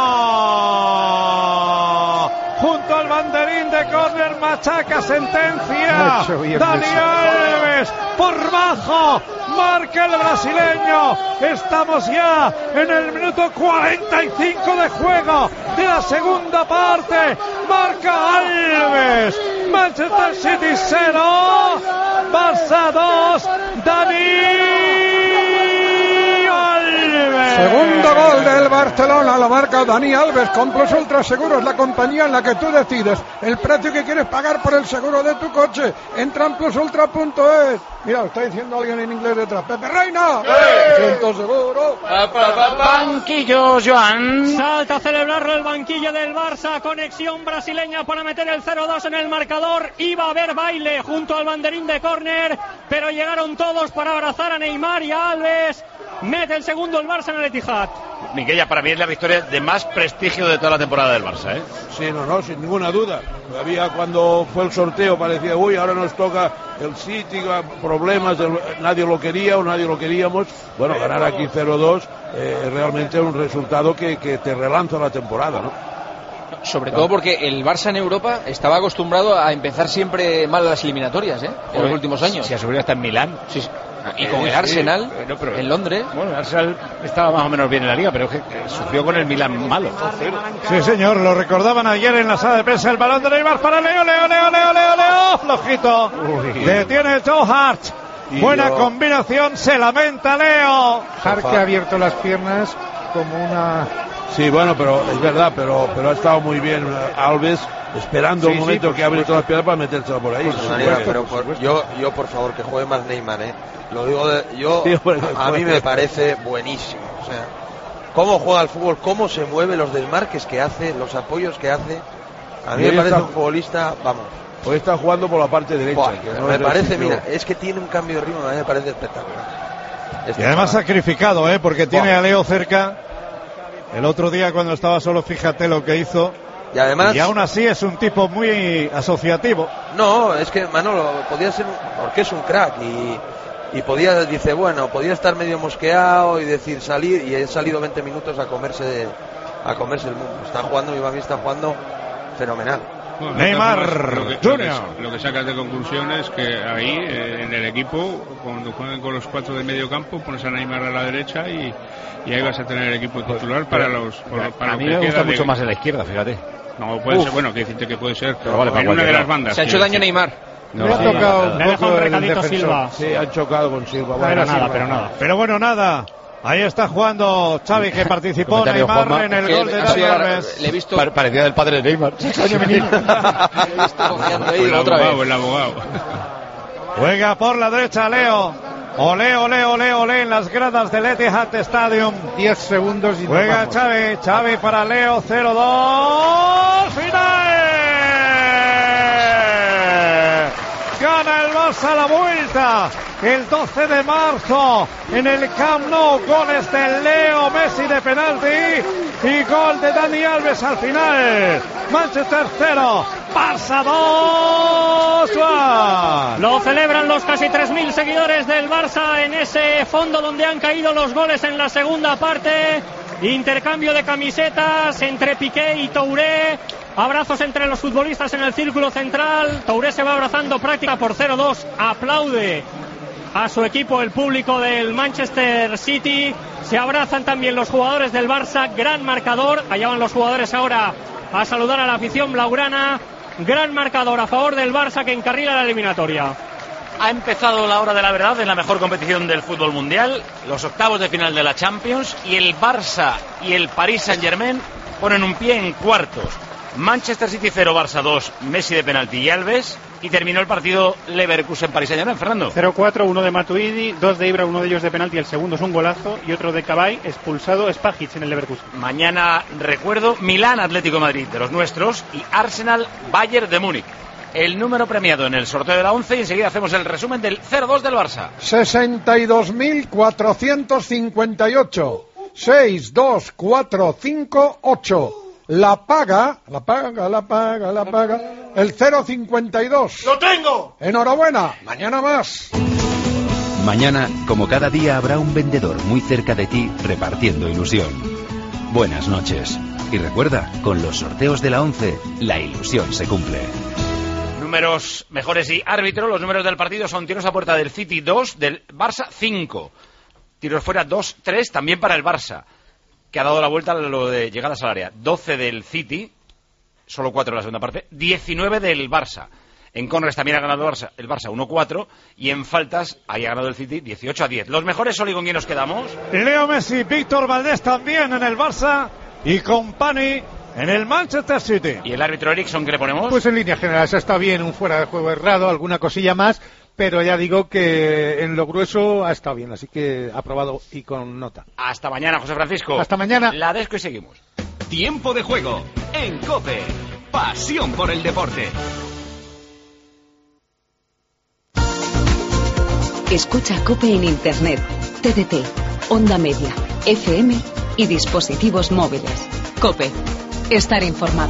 S15: Junto al banderín de córner, machaca sentencia.
S17: Hecho bien
S15: Dani
S17: eso.
S15: Alves por bajo. Marca el brasileño. Estamos ya en el minuto cuarenta y cinco de juego de la segunda parte. Marca Alves. Manchester City cero. Barça dos. Dani Alves.
S3: Segundo gol del Barcelona, la marca Dani Alves con Plus Ultra Seguros, la compañía en la que tú decides el precio que quieres pagar por el seguro de tu coche. Entra en plus ultra punto es. Mira, está diciendo alguien en inglés detrás. Pepe Reina. Siento seguro.
S7: Banquillo, Joan.
S8: Salta a celebrarlo el banquillo del Barça. Conexión brasileña para meter el cero dos en el marcador. Iba a haber baile junto al banderín de córner, pero llegaron todos para abrazar a Neymar y a Alves. Mete el segundo el Barça en el Etihad.
S7: Miguel, para mí es la victoria de más prestigio de toda la temporada del Barça, ¿eh?
S16: Sí, no, no, sin ninguna duda. Todavía cuando fue el sorteo parecía, uy, ahora nos toca el City, problemas, el, nadie lo quería o nadie lo queríamos. Bueno, ganar aquí cero dos eh, es realmente un resultado que, que te relanza la temporada, ¿no?
S4: Sobre todo porque el Barça en Europa estaba acostumbrado a empezar siempre mal las eliminatorias, ¿eh? En los últimos años.
S7: Si ha subido hasta en Milán.
S4: Sí, sí. Y con el Arsenal, sí, no, pero, en Londres.
S7: Bueno, el Arsenal estaba más o menos bien en la liga, pero es que, que sufrió con el Milán malo.
S15: Sí, señor, lo recordaban ayer en la sala de prensa. El balón de Neymar para Leo, Leo, Leo, Leo, Leo, Leo. Flojito. Uy. Detiene Joe Hart. Y buena yo... combinación, se lamenta Leo.
S17: Hart que ha abierto las piernas como una...
S16: Sí, bueno, pero es verdad, pero pero ha estado muy bien Alves, esperando sí, el momento sí, que abre todas las piernas para metérsela por ahí.
S6: Por supuesto, pero por, yo, yo, por favor, que juegue más Neymar, ¿eh? Lo digo, de, yo, sí, bueno, a mí me parece buenísimo. O sea, cómo juega el fútbol, cómo se mueve, los desmarques que hace, los apoyos que hace. A mí me parece está, un futbolista, vamos.
S16: Hoy está jugando por la parte derecha.
S6: Buah,
S16: que
S6: no me parece, mira, es que tiene un cambio de ritmo, a mí me parece espectacular.
S15: Este y además chaval. Sacrificado, ¿eh? Porque tiene Buah. a Leo cerca. El otro día cuando estaba solo, fíjate lo que hizo.
S6: Y además...
S15: Y aún así es un tipo muy asociativo.
S6: No, es que Manolo podía ser... Porque es un crack y, y podía, dice, bueno, podía estar medio mosqueado y decir salir, y he salido veinte minutos a comerse a comerse el mundo. Está jugando, mi mami está jugando fenomenal.
S18: Bueno,
S15: Neymar
S18: lo que, Junior. Lo que, lo que sacas de conclusión es que ahí eh, en el equipo, cuando juegan con los cuatro de medio campo, pones a Neymar a la derecha y, y ahí vas a tener el equipo titular para los por, para
S7: a mí me gusta mucho de... más en la izquierda, fíjate.
S18: No puede Uf. ser, bueno, que decirte que puede ser, pero vale, en una de las bandas.
S4: Se ha hecho daño Neymar.
S15: No, le ha tocado
S8: un poco un recadito Silva.
S16: Sí, han chocado con Silva.
S8: Bueno, pero nada, Silva. pero nada.
S15: Pero bueno, nada. Ahí está jugando Xavi, que participó Neymar Juanma, en el gol de Dani Alves.
S7: Le he visto... Parecía del padre de Neymar.
S4: Extraño mi niño. Le he visto cojeando ahí otra vez.
S18: El abogado.
S15: Juega por la derecha Leo. Ole, ole, ole, ole en las gradas del Etihad Stadium.
S17: diez segundos y
S15: juega Xavi, Xavi para Leo, cero dos. ¡Final! Gana el Barça la vuelta el doce de marzo en el Camp Nou. Goles de Leo Messi de penalti y gol de Dani Alves al final. Manchester cero, Barça dos.
S8: Lo celebran los casi tres mil seguidores del Barça en ese fondo donde han caído los goles en la segunda parte. Intercambio de camisetas entre Piqué y Touré. Abrazos entre los futbolistas en el círculo central. Touré se va abrazando práctica por cero dos. Aplaude a su equipo el público del Manchester City. Se abrazan también los jugadores del Barça. Gran marcador. Allá van los jugadores ahora a saludar a la afición blaugrana. Gran marcador a favor del Barça que encarrila la eliminatoria.
S7: Ha empezado la hora de la verdad en la mejor competición del fútbol mundial, los octavos de final de la Champions, y el Barça y el Paris Saint-Germain ponen un pie en cuartos. Manchester City cero, Barça dos, Messi de penalti y Alves, y terminó el partido Leverkusen-Paris Saint-Germain. Fernando.
S19: cero cuatro, uno de Matuidi, dos de Ibra, uno de ellos de penalti, el segundo es un golazo, y otro de Cabay, expulsado Spajic en el Leverkusen.
S7: Mañana, recuerdo, Milán Atlético Madrid de los nuestros y Arsenal Bayern de Múnich. El número premiado en el sorteo de la once, y enseguida hacemos el resumen del cero dos del Barça.
S3: sesenta y dos mil cuatrocientos cincuenta y ocho. seis dos cuatro cinco ocho. La paga, la paga, la paga, la paga. El cero cincuenta y dos.
S22: ¡Lo tengo!
S3: Enhorabuena, mañana más.
S5: Mañana, como cada día, habrá un vendedor muy cerca de ti repartiendo ilusión. Buenas noches. Y recuerda, con los sorteos de la once, la ilusión se cumple.
S7: Números mejores y árbitro. Los números del partido son tiros a puerta del City dos, del Barça cinco. Tiros fuera dos tres, también para el Barça, que ha dado la vuelta a lo de llegadas al área. doce del City, solo cuatro en la segunda parte. diecinueve del Barça.
S2: En corners también ha ganado el Barça, el Barça uno cuatro, y en faltas ahí ha ganado el City dieciocho a diez. Los mejores, Oli, ¿con quién nos quedamos?
S15: Leo Messi, Víctor Valdés también en el Barça y Company en el Manchester City.
S2: ¿Y el árbitro Eriksson qué le ponemos?
S17: Pues en línea general está bien, un fuera de juego errado, alguna cosilla más, pero ya digo que en lo grueso ha estado bien, así que aprobado y con nota.
S2: Hasta mañana, José Francisco.
S17: Hasta mañana.
S2: La Desco y seguimos.
S1: Tiempo de juego en COPE. Pasión por el deporte.
S9: Escucha COPE en Internet, T D T, Onda Media, F M y dispositivos móviles. COPE. Estar informado.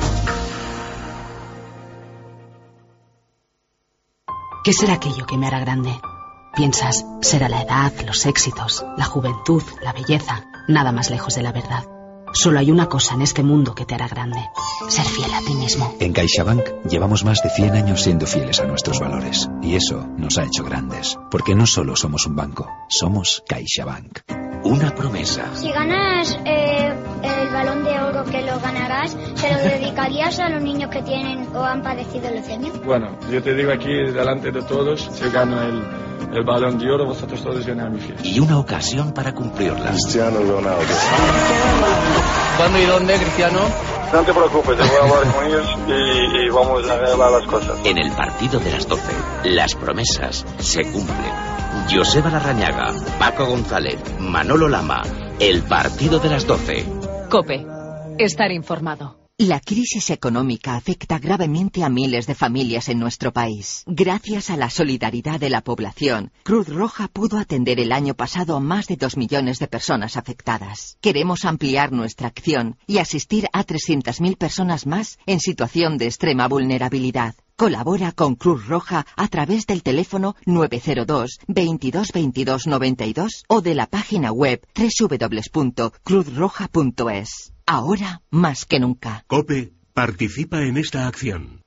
S10: ¿Qué será aquello que me hará grande? Piensas, será la edad, los éxitos, la juventud, la belleza. Nada más lejos de la verdad. Solo hay una cosa en este mundo que te hará grande: ser fiel a ti mismo.
S5: En CaixaBank llevamos más de cien años siendo fieles a nuestros valores. Y eso nos ha hecho grandes. Porque no solo somos un banco, somos CaixaBank.
S23: Una promesa.
S24: Si ganas eh, el Balón de Oro, que lo ganarás, ¿se lo dedicarías a los niños que tienen o han padecido leucemia?
S25: Bueno, yo te digo aquí delante de todos, si gano el, el Balón de Oro, vosotros todos vienen a mi fiesta.
S23: Y una ocasión para cumplirla.
S25: Cristiano Ronaldo.
S4: ¿Cuándo y dónde, Cristiano?
S25: No te preocupes, yo voy a hablar con ellos y, y vamos a arreglar las cosas.
S23: En el partido de las doce, las promesas se cumplen. Joseba Larrañaga, Paco González, Manolo Lama. El partido de las doce.
S9: COPE. Estar informado.
S26: La crisis económica afecta gravemente a miles de familias en nuestro país. Gracias a la solidaridad de la población, Cruz Roja pudo atender el año pasado a más de dos millones de personas afectadas. Queremos ampliar nuestra acción y asistir a trescientas mil personas más en situación de extrema vulnerabilidad. Colabora con Cruz Roja a través del teléfono nueve cero dos, veintidós veintidós noventa y dos o de la página web doble u doble u doble u punto cruz roja punto es. Ahora más que nunca.
S23: COPE participa en esta acción.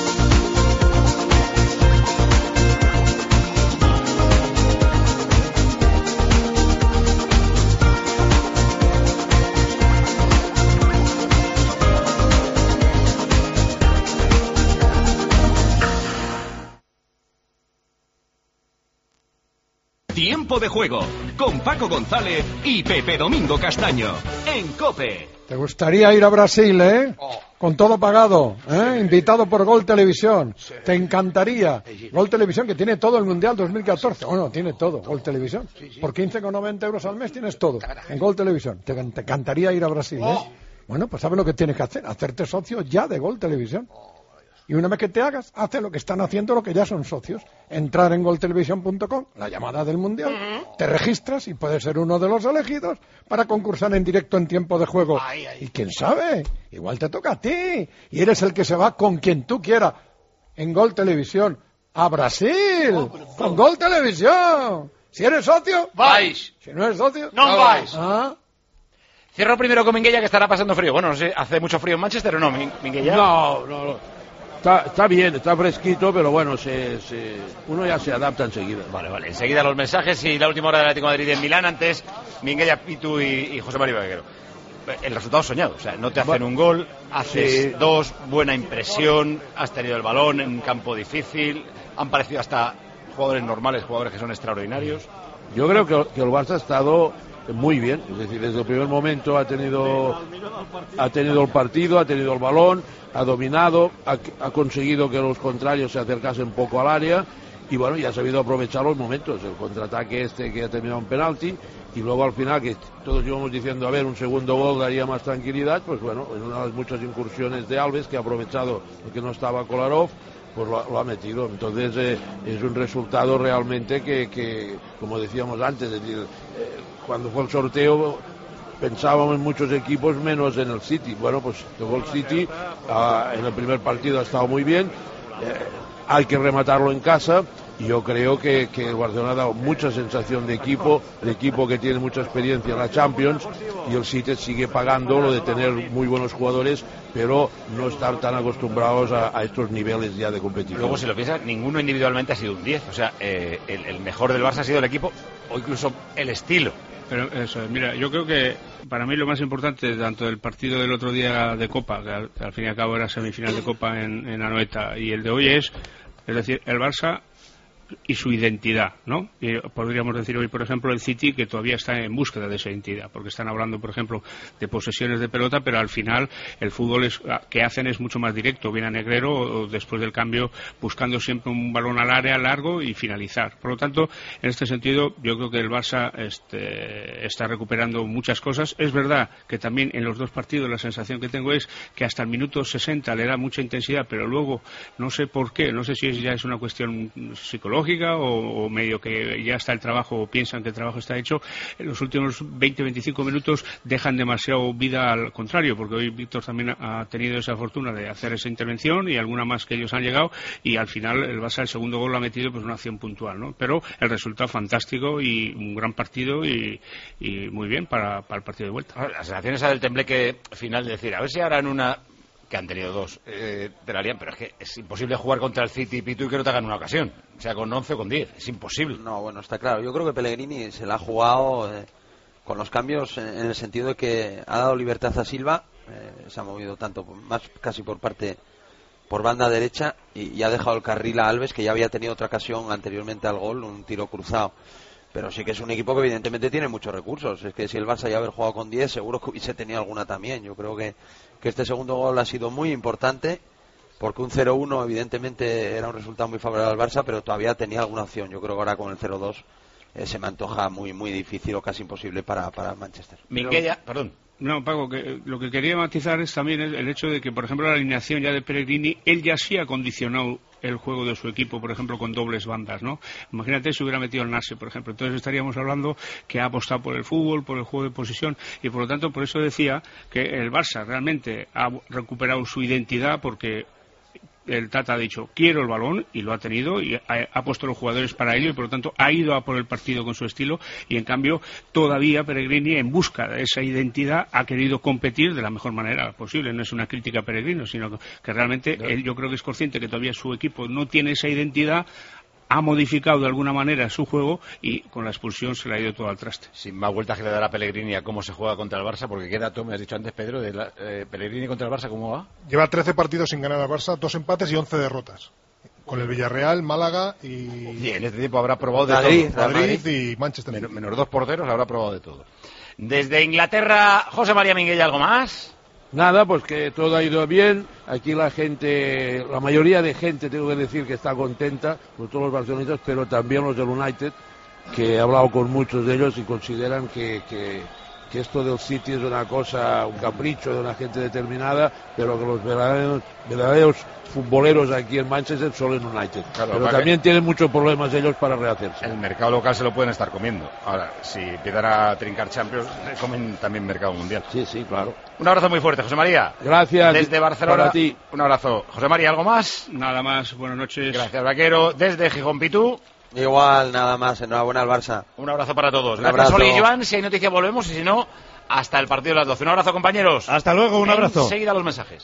S1: Tiempo de juego con Paco González y Pepe Domingo Castaño en COPE.
S3: ¿Te gustaría ir a Brasil, eh? Con todo pagado, ¿eh? Invitado por Gol Televisión. Sí. Te encantaría. Sí, sí. Gol Televisión, que tiene todo el Mundial dos mil catorce. Bueno, tiene todo, Gol Televisión. Sí, sí. Por quince con noventa euros al mes tienes todo en Gol Televisión. Te, te encantaría ir a Brasil, ¿eh? Oh. Bueno, pues sabes lo que tienes que hacer. Hacerte socio ya de Gol Televisión. Y una vez que te hagas, hace lo que están haciendo los que ya son socios. Entrar en gol televisión punto com, la llamada del Mundial, uh-huh. Te registras y puedes ser uno de los elegidos para concursar en directo en tiempo de juego. Ay, ay. Y quién sabe, igual te toca a ti. Y eres el que se va con quien tú quieras en Gol Televisión a Brasil. Oh, con Gol Televisión. Si eres socio,
S2: vais.
S3: Si no eres socio,
S2: no, no vais.
S3: ¿Ah?
S2: Cierro primero con Minguella, que estará pasando frío. Bueno, no sé, ¿hace mucho frío en Manchester o no, Minguella?
S16: No, no, no. Está, está bien, está fresquito, pero bueno, se, se, uno ya se adapta enseguida.
S2: Vale, vale. Enseguida los mensajes y la última hora del Atlético de Madrid en Milán. Antes, Minguella, Pitu y, y José María Vaquero. El resultado soñado, o sea, no te hacen bueno, un gol, haces sí. dos, buena impresión, has tenido el balón en un campo difícil, han parecido hasta jugadores normales, jugadores que son extraordinarios.
S16: Yo creo que, que el Barça ha estado muy bien, es decir, desde el primer momento ha tenido, ha tenido el partido, ha tenido el balón, ha dominado, ha, ha conseguido que los contrarios se acercasen poco al área y bueno, y ha sabido aprovechar los momentos, el contraataque este que ha terminado en penalti y luego al final que todos íbamos diciendo a ver, un segundo gol daría más tranquilidad, pues bueno, en una de las muchas incursiones de Alves que ha aprovechado el que no estaba Kolarov, pues lo, lo ha metido, entonces eh, es un resultado realmente que, que como decíamos antes, es decir, eh, cuando fue el sorteo pensábamos en muchos equipos menos en el City. Bueno, pues tocó el City, uh, en el primer partido ha estado muy bien, eh, hay que rematarlo en casa y yo creo que, que el Barcelona ha dado mucha sensación de equipo, de equipo que tiene mucha experiencia en la Champions y el City sigue pagando lo de tener muy buenos jugadores pero no estar tan acostumbrados a, a estos niveles ya de competición.
S2: Luego si lo piensas, ninguno individualmente ha sido un diez, o sea, eh, el, el mejor del Barça ha sido el equipo o incluso el estilo.
S18: Pero eso, mira, yo creo que para mí lo más importante, tanto del partido del otro día de Copa, que al, que al fin y al cabo era semifinal de Copa en, en Anoeta, y el de hoy es Es decir, el Barça y su identidad, ¿no? Y podríamos decir hoy, por ejemplo, el City, que todavía está en búsqueda de esa identidad, porque están hablando, por ejemplo, de posesiones de pelota, pero al final el fútbol es, que hacen es mucho más directo, viene a Negrero o después del cambio buscando siempre un balón al área largo y finalizar. Por lo tanto, en este sentido, yo creo que el Barça este, está recuperando muchas cosas. Es verdad que también en los dos partidos la sensación que tengo es que hasta el minuto sesenta le da mucha intensidad, pero luego no sé por qué, no sé si es, ya es una cuestión psicológica O, o medio que ya está el trabajo o piensan que el trabajo está hecho, en los últimos veinte a veinticinco minutos dejan demasiado vida al contrario, porque hoy Víctor también ha tenido esa fortuna de hacer esa intervención y alguna más que ellos han llegado, y al final el Barça el segundo gol lo ha metido pues una acción puntual, ¿no? Pero el resultado fantástico y un gran partido y, y muy bien para, para el partido de vuelta.
S2: La sensación esa del tembleque final de decir, a ver si harán una, que han tenido dos, eh, te la harían, pero es que es imposible jugar contra el City, Pitu, y que no te hagan una ocasión, o sea, con once o con diez, es imposible.
S6: No, bueno, está claro. Yo creo que Pellegrini se la ha jugado eh, con los cambios en, en el sentido de que ha dado libertad a Silva, eh, se ha movido tanto, más casi por parte, por banda derecha, y, y ha dejado el carril a Alves, que ya había tenido otra ocasión anteriormente al gol, un tiro cruzado. Pero sí que es un equipo que evidentemente tiene muchos recursos. Es que si el Barça ya haber jugado con diez, seguro que hubiese tenido alguna también. Yo creo que, que este segundo gol ha sido muy importante, porque un cero uno evidentemente era un resultado muy favorable al Barça, pero todavía tenía alguna opción. Yo creo que ahora con el cero dos eh, se me antoja muy muy difícil o casi imposible para, para Manchester.
S2: Minguella, perdón.
S18: No, Paco, que lo que quería matizar es también el hecho de que, por ejemplo, la alineación ya de Pellegrini, él ya sí ha condicionado el juego de su equipo, por ejemplo, con dobles bandas, ¿no? Imagínate si hubiera metido el Nase, por ejemplo. Entonces estaríamos hablando que ha apostado por el fútbol, por el juego de posesión, y por lo tanto, por eso decía que el Barça realmente ha recuperado su identidad, porque el Tata ha dicho, quiero el balón, y lo ha tenido, y ha, ha puesto los jugadores para ello, y por lo tanto ha ido a por el partido con su estilo, y en cambio todavía Pellegrini, en busca de esa identidad, ha querido competir de la mejor manera posible. No es una crítica a Pellegrini, sino que realmente no. él, yo creo que es consciente que todavía su equipo no tiene esa identidad, ha modificado de alguna manera su juego, y con la expulsión se le ha ido todo al traste.
S2: Sin más vueltas que le dará a Pellegrini a cómo se juega contra el Barça, porque qué dato me has dicho antes, Pedro, de la, eh, Pellegrini contra el Barça, ¿cómo va?
S11: Lleva trece partidos sin ganar al Barça, dos empates y once derrotas. Con el Villarreal, Málaga y...
S2: Sí, en este tiempo habrá probado de
S11: Madrid,
S2: todo.
S11: Madrid, Madrid y Manchester.
S2: Men menos dos porteros, habrá probado de todo. Desde Inglaterra, José María Minguella, ¿algo más?
S16: Nada, pues que todo ha ido bien. Aquí la gente, la mayoría de gente, tengo que decir que está contenta, con todos los barcelonistas, pero también los del United, que he hablado con muchos de ellos y consideran que, que, que esto del City es una cosa, un capricho de una gente determinada, pero que los verdaderos, verdaderos futboleros aquí en Manchester son el United.
S2: Claro,
S16: pero también que... tienen muchos problemas ellos para rehacerse.
S2: El mercado local se lo pueden estar comiendo. Ahora, si empiezan a trincar Champions, comen también mercado mundial.
S16: Sí, sí, claro.
S2: Un abrazo muy fuerte, José María.
S16: Gracias.
S2: Desde Barcelona,
S16: para ti.
S2: Un abrazo. José María, ¿algo más?
S18: Nada más, buenas noches.
S2: Gracias, Vaquero. Desde Gijón, Pitu.
S6: Igual, nada más. Enhorabuena al Barça.
S2: Un abrazo para todos.
S6: Un
S2: Gracias,
S6: abrazo.
S2: Oli y Joan. Si hay noticia volvemos, y si no, hasta el partido de las doce. Un abrazo, compañeros.
S15: Hasta luego, un abrazo.
S2: Enseguida los mensajes.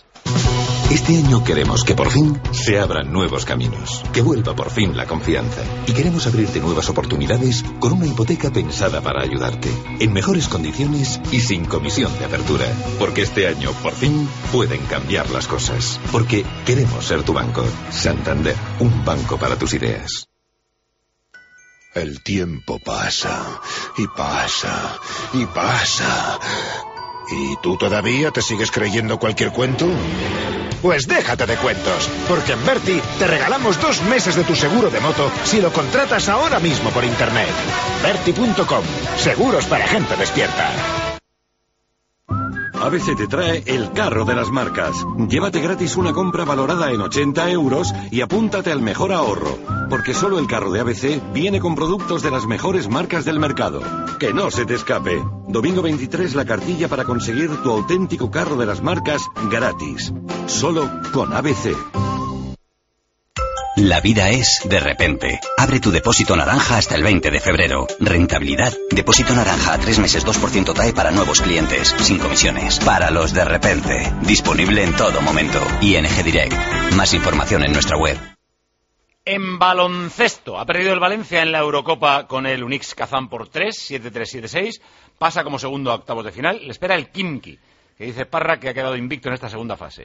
S12: Este año queremos que por fin se abran nuevos caminos, que vuelva por fin la confianza. Y queremos abrirte nuevas oportunidades con una hipoteca pensada para ayudarte, en mejores condiciones y sin comisión de apertura. Porque este año, por fin, pueden cambiar las cosas. Porque queremos ser tu banco. Santander, un banco para tus ideas.
S13: El tiempo pasa, y pasa, y pasa... ¿Y tú todavía te sigues creyendo cualquier cuento? Pues déjate de cuentos, porque en Berti te regalamos dos meses de tu seguro de moto si lo contratas ahora mismo por internet. Berti punto com, seguros para gente despierta.
S14: A B C te trae el carro de las marcas. Llévate gratis una compra valorada en ochenta euros y apúntate al mejor ahorro. Porque solo el carro de A B C viene con productos de las mejores marcas del mercado. Que no se te escape. Domingo veintitrés, la cartilla para conseguir tu auténtico carro de las marcas gratis. Solo con A B C.
S20: La vida es de repente. Abre tu depósito naranja hasta el veinte de febrero. Rentabilidad. Depósito naranja a tres meses dos por ciento T A E para nuevos clientes. Sin comisiones. Para los de repente. Disponible en todo momento. I N G Direct. Más información en nuestra web.
S7: En baloncesto, ha perdido el Valencia en la Eurocopa con el Unix Kazán por tres, siete tres, siete seis. Pasa como segundo a octavos de final. Le espera el Khimki, que dice Parra que ha quedado invicto en esta segunda fase.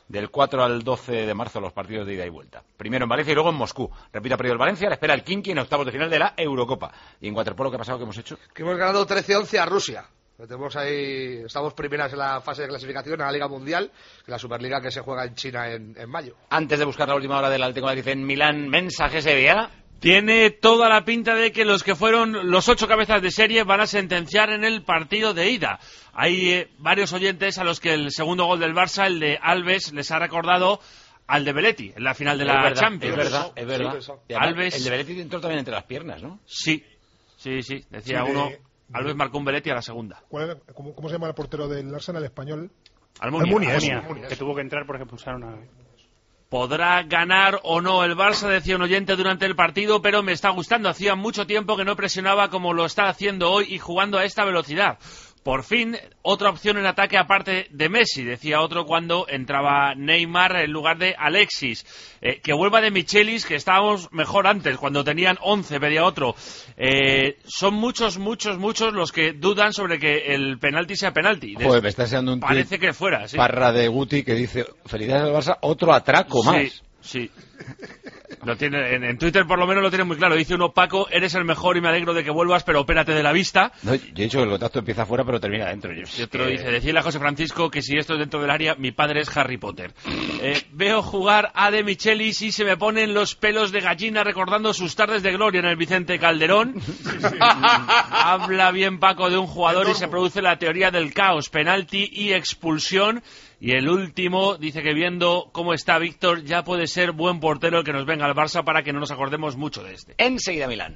S2: del cuatro al doce de marzo los partidos de ida y vuelta. Primero en Valencia y luego en Moscú. Repito, ha perdido el Valencia, le espera el Kinky en octavos de final de la Eurocopa. ¿Y en waterpolo qué ha pasado, qué hemos hecho?
S8: Que hemos ganado trece once a Rusia. Tenemos ahí, estamos primeras en la fase de clasificación a la Liga Mundial, la Superliga que se juega en China en, en mayo.
S2: Antes de buscar la última hora del Atlético de Madrid en Milán, mensajes de día.
S7: Tiene toda la pinta de que los que fueron los ocho cabezas de serie van a sentenciar en el partido de ida. Hay eh, varios oyentes a los que el segundo gol del Barça, el de Alves, les ha recordado al de Belletti en la final de la
S2: es verdad,
S7: Champions.
S2: Es verdad, es verdad.
S7: Sí,
S2: y además,
S7: Alves,
S2: el de Belletti entró también entre las piernas, ¿no?
S7: Sí, sí, sí. Decía
S11: sí, de,
S7: uno,
S11: de,
S7: Alves marcó un Belletti a la segunda.
S11: ¿Cuál era, cómo, ¿Cómo se llama el portero del Arsenal español?
S7: Almunia.
S11: Almunia,
S18: Almunia,
S11: Almunia,
S18: que tuvo que entrar porque expulsaron a...
S7: ¿Podrá ganar o no el Barça? Decía un oyente durante el partido, pero me está gustando. Hacía mucho tiempo que no presionaba como lo está haciendo hoy y jugando a esta velocidad. Por fin, otra opción en ataque aparte de Messi, decía otro cuando entraba Neymar en lugar de Alexis. Eh, que vuelva de Michelis, que estábamos mejor antes, cuando tenían once, pedía otro. Eh, son muchos, muchos, muchos los que dudan sobre que el penalti sea penalti.
S2: Joder, me está enseñando un
S7: Parece
S2: tuit,
S7: que fuera, sí.
S2: Parra de Guti, que dice, felicidades al Barça, otro atraco
S7: sí,
S2: más.
S7: Sí, lo tiene, en, en Twitter por lo menos lo tiene muy claro. Dice uno, Paco, eres el mejor y me alegro de que vuelvas, pero opérate de la vista.
S2: No, yo he dicho que el contacto empieza afuera, pero termina adentro. Yo,
S7: y otro
S2: que...
S7: dice, decirle a José Francisco que si esto es dentro del área, mi padre es Harry Potter. Eh, veo jugar a De Michelis y se me ponen los pelos de gallina recordando sus tardes de gloria en el Vicente Calderón. Habla bien Paco de un jugador y se produce la teoría del caos, penalti y expulsión. Y el último dice que viendo cómo está Víctor, ya puede ser buen portero el que nos venga al Barça para que no nos acordemos mucho de este.
S2: Enseguida Milán.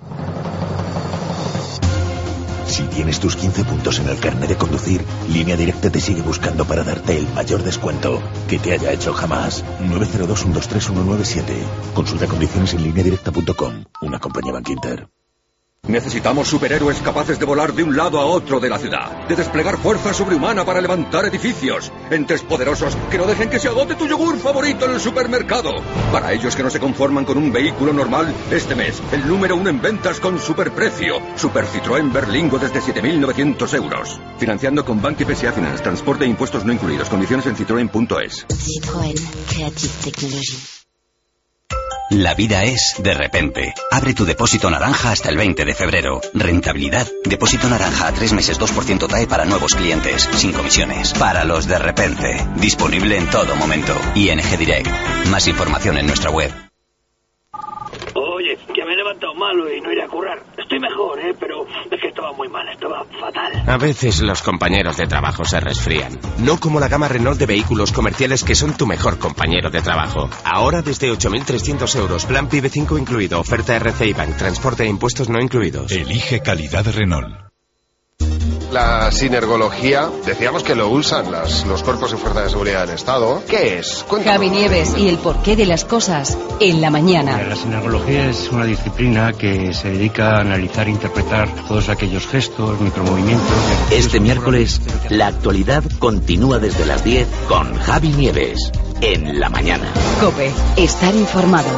S12: Si tienes tus quince puntos en el carnet de conducir, Línea Directa te sigue buscando para darte el mayor descuento que te haya hecho jamás. nueve cero dos, uno dos tres, uno nueve siete. Consulta condiciones en línea directa punto com. Una compañía Bankinter.
S14: Necesitamos superhéroes capaces de volar de un lado a otro de la ciudad, de desplegar fuerza sobrehumana para levantar edificios, entes poderosos que no dejen que se agote tu yogur favorito en el supermercado. Para ellos que no se conforman con un vehículo normal, este mes, el número uno en ventas con superprecio. Super Citroën Berlingo desde siete mil novecientos euros. Financiando con Bank y P S A Finance, transporte e impuestos no incluidos. Condiciones en citroen punto es.
S10: Citroën, Creative Technology.
S20: La vida es de repente. Abre tu depósito naranja hasta el veinte de febrero. Rentabilidad. Depósito naranja a tres meses dos por ciento T A E para nuevos clientes. Sin comisiones. Para los de repente. Disponible en todo momento. I N G Direct. Más información en nuestra web.
S17: Oye, que me he levantado malo y no iré a currar. Estoy mejor, ¿eh? Pero es que estaba muy mal, estaba fatal.
S19: A veces los compañeros de trabajo se resfrían. No como la gama Renault de vehículos comerciales que son tu mejor compañero de trabajo. Ahora desde ocho mil trescientos euros, plan P I B E cinco incluido, oferta R C I Bank, transporte e impuestos no incluidos.
S21: Elige calidad Renault.
S22: La sinergología, decíamos que lo usan las, los cuerpos y fuerzas de seguridad del Estado. ¿Qué es? Cuéntanos.
S9: Javi Nieves y el porqué de las cosas en la mañana.
S18: La sinergología es una disciplina que se dedica a analizar e interpretar todos aquellos gestos, micromovimientos.
S23: Este miércoles, la actualidad continúa desde las diez con Javi Nieves en la mañana.
S9: COPE, estar informado.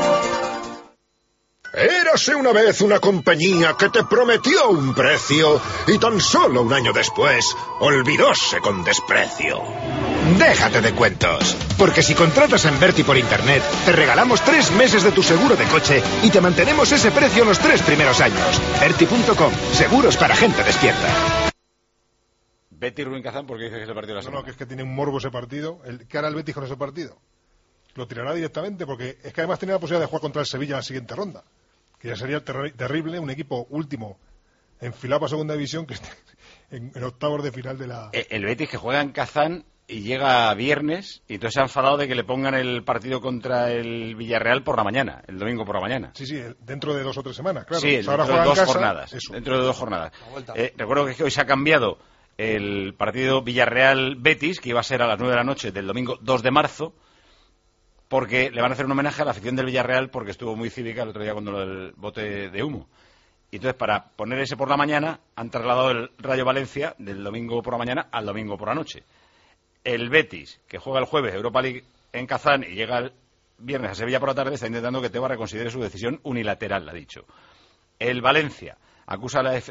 S13: Érase una vez una compañía que te prometió un precio y tan solo un año después olvidóse con desprecio. Déjate de cuentos, porque si contratas en Berti por internet, te regalamos tres meses de tu seguro de coche y te mantenemos ese precio los tres primeros años. Berti punto com, seguros para gente despierta.
S2: Betty Rubin Kazán, ¿por qué dices que es el partido de la semana?
S11: No, no, que es que tiene un morbo ese partido. El, ¿Qué hará el Betis con ese partido? Lo tirará directamente, porque es que además tiene la posibilidad de jugar contra el Sevilla en la siguiente ronda. Que ya sería ter terrible, un equipo último enfilado para segunda división que esté en, en octavos de final de la...
S2: El, el Betis que juega en Kazán y llega viernes y entonces se han enfadado de que le pongan el partido contra el Villarreal por la mañana, el domingo por la mañana.
S11: Sí, sí, dentro de dos o tres semanas, claro.
S2: Sí,
S11: o sea,
S2: dentro
S11: ahora
S2: de dos
S11: casa,
S2: jornadas.
S11: Eso.
S2: Dentro de dos jornadas. Eh, recuerdo que hoy se ha cambiado el partido Villarreal-Betis, que iba a ser a las nueve de la noche del domingo dos de marzo, porque le van a hacer un homenaje a la afición del Villarreal porque estuvo muy cívica el otro día cuando el bote de humo. Y entonces, para poner ese por la mañana, han trasladado el Rayo Valencia del domingo por la mañana al domingo por la noche. El Betis, que juega el jueves Europa League en Kazán y llega el viernes a Sevilla por la tarde, está intentando que Tebas reconsidere su decisión unilateral, ha dicho. El Valencia acusa a la F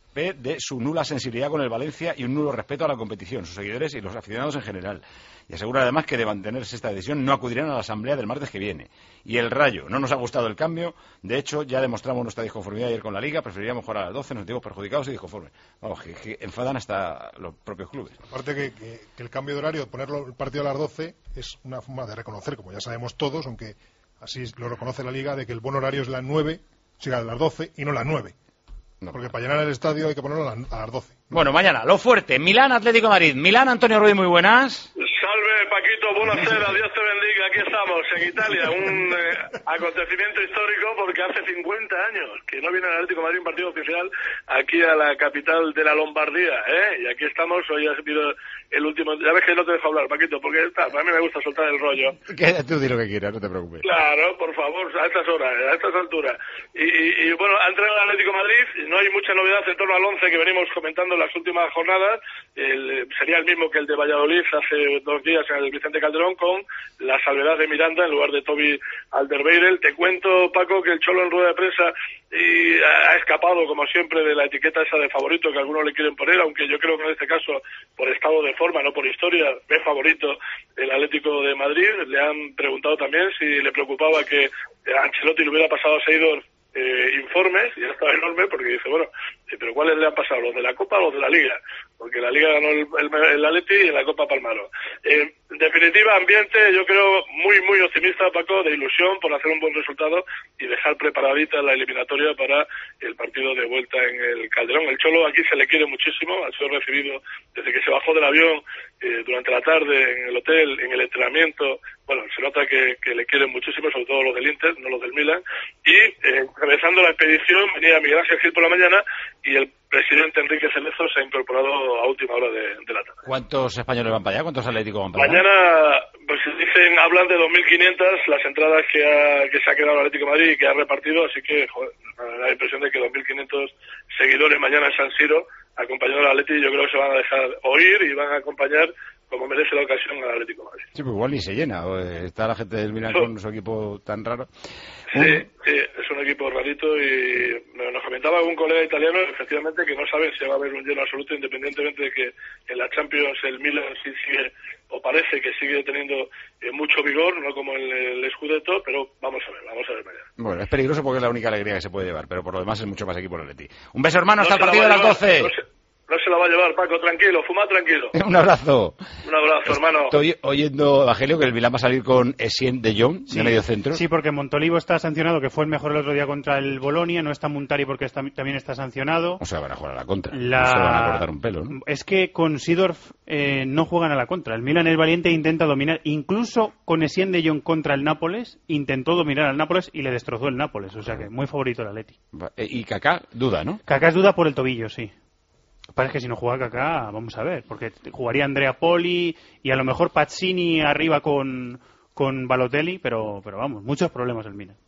S2: ve de su nula sensibilidad con el Valencia y un nulo respeto a la competición, sus seguidores y los aficionados en general. Y asegura además que de mantenerse esta decisión no acudirán a la asamblea del martes que viene. Y el Rayo, no nos ha gustado el cambio, de hecho ya demostramos nuestra disconformidad ayer con la Liga, preferiríamos jugar a las doce, nos sentimos perjudicados y disconformes. Vamos, que, que enfadan hasta los propios clubes.
S11: Aparte que, que, que el cambio de horario, ponerlo el partido a las doce, es una forma de reconocer, como ya sabemos todos, aunque así lo reconoce la Liga, de que el buen horario es las nueve, o sea, las doce y no las nueve. No, porque para llenar el estadio hay que ponerlo a las, a las doce.
S7: Bueno, mañana, lo fuerte, Milán, Atlético de Madrid. Milán, Antonio Ruiz, muy buenas.
S4: Salve, Paquito, buonasera, Dios te bendiga. Aquí estamos, en Italia, un eh, acontecimiento histórico porque hace cincuenta años que no viene el Atlético de Madrid un partido oficial aquí a la capital de la Lombardía, ¿eh? Y aquí estamos, hoy ha sido el último... Ya ves que no te dejo hablar, Paquito, porque está, a mí me gusta soltar el rollo.
S2: Que tú di lo que quieras, no te preocupes.
S4: Claro, por favor, a estas horas, a estas alturas. Y, y, y bueno, ha entrenado el Atlético de Madrid, no hay mucha novedad en torno al once que venimos comentando en las últimas jornadas. El, sería el mismo que el de Valladolid hace dos días en el Vicente Calderón, con la salvedad de Miranda en lugar de Toby Alderweireld. Te cuento, Paco, que el Cholo en rueda de prensa y ha escapado, como siempre, de la etiqueta esa de favorito que algunos le quieren poner, aunque yo creo que en este caso, por estado de forma, no por historia, ve favorito el Atlético de Madrid. Le han preguntado también si le preocupaba que a Ancelotti le hubiera pasado a Seidor eh, informes, y ya estaba enorme, porque dice, bueno, eh, pero ¿cuáles le han pasado? ¿Los de la Copa o los de la Liga? Porque la Liga ganó el, el, el Atleti y en la Copa palmaron. Eh, en definitiva, ambiente, yo creo, muy, muy optimista, Paco, de ilusión por hacer un buen resultado y dejar preparadita la eliminatoria para el partido de vuelta en el Calderón. El Cholo aquí se le quiere muchísimo, ha sido recibido desde que se bajó del avión eh, durante la tarde en el hotel, en el entrenamiento. Bueno, se nota que, que le quieren muchísimo, sobre todo los del Inter, no los del Milan. Y eh, encabezando la expedición venía Miguel Ángel Gil por la mañana y el presidente Enrique Cerezo se ha incorporado a última hora de, de la tarde.
S2: ¿Cuántos españoles van para allá? ¿Cuántos atléticos van para allá?
S4: Mañana, pues dicen, hablan de dos mil quinientas las entradas que, ha, que se ha quedado el Atlético de Madrid y que ha repartido, así que, joder, me da la impresión de que dos mil quinientos seguidores mañana en San Siro, acompañando al Atlético, yo creo que se van a dejar oír y van a acompañar como merece la ocasión al Atlético de Madrid.
S2: Sí, pues igual ni se llena. Está la gente del Milan con su equipo tan raro.
S4: Sí, sí, es un equipo rarito y nos comentaba algún colega italiano, efectivamente, que no saben si va a haber un lleno absoluto, independientemente de que en la Champions el Milan sí sigue, o parece que sigue teniendo eh, mucho vigor, no como en el, el Scudetto, pero vamos a ver, vamos a ver mañana.
S2: Bueno, es peligroso porque es la única alegría que se puede llevar, pero por lo demás es mucho más equipo el Atleti. Un beso, hermano, hasta no el partido de las doce.
S4: No se, no se la va a llevar, Paco, tranquilo, fuma tranquilo.
S2: Un abrazo.
S4: Un abrazo, hermano.
S2: Estoy oyendo, Evangelio, que el Milan va a salir con Essien de Jong, sí, de medio centro.
S5: Sí, porque Montolivo está sancionado, que fue el mejor el otro día contra el Bolonia, no está Montari porque está, también está sancionado.
S2: O sea, van a jugar a la contra,
S5: la...
S2: no se van a cortar un pelo, ¿no?
S5: Es que con Seedorf eh, no juegan a la contra. El Milan es valiente e intenta dominar. Incluso con Essien de Jong contra el Nápoles, intentó dominar al Nápoles y le destrozó el Nápoles. O sea que muy favorito el Atleti.
S2: Y Kaká duda, ¿no?
S5: Kaká es duda por el tobillo, sí. Parece que si no juega Kaká, vamos a ver, porque jugaría Andrea Poli y a lo mejor Pazzini arriba con, con Balotelli, pero, pero vamos, muchos problemas el Milan.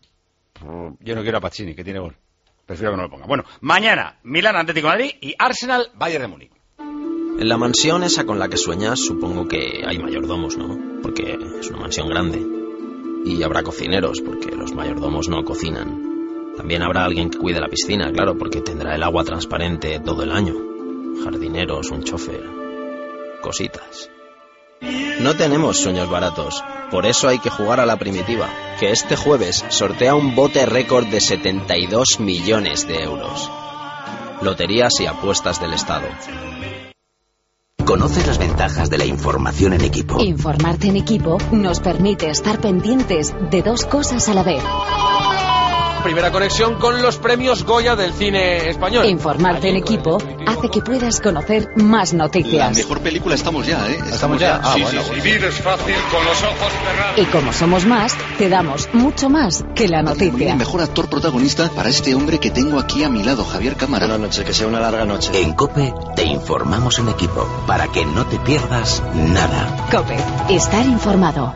S2: Yo no quiero a Pazzini, que tiene gol. Prefiero que no lo ponga. Bueno, mañana Milan, Atlético de Madrid y Arsenal, Bayern de Múnich.
S21: En la mansión esa con la que sueñas, supongo que hay mayordomos, ¿no? Porque es una mansión grande. Y habrá cocineros, porque los mayordomos no cocinan. También habrá alguien que cuide la piscina, claro, porque tendrá el agua transparente todo el año. Jardineros, un chofer, cositas. No tenemos sueños baratos, por eso hay que jugar a la primitiva, que este jueves sortea un bote récord de setenta y dos millones de euros. Loterías y apuestas del Estado.
S23: Conoce las ventajas de la información en equipo.
S9: Informarte en equipo nos permite estar pendientes de dos cosas a la vez.
S24: Primera conexión con los premios Goya del cine español.
S9: Informarte en equipo hace que puedas conocer más noticias.
S25: La mejor película estamos ya, ¿eh? Estamos,
S2: ¿Estamos ya. Ah,
S25: sí,
S2: bueno.
S25: Sí, sí.
S26: Vivir es fácil con los ojos cerrados.
S9: Y como somos más, te damos mucho más que la noticia.
S25: El mejor actor protagonista para este hombre que tengo aquí a mi lado, Javier Cámara. Buenas noches, que sea una larga noche.
S23: En COPE te informamos en equipo para que no te pierdas nada.
S9: COPE, estar informado.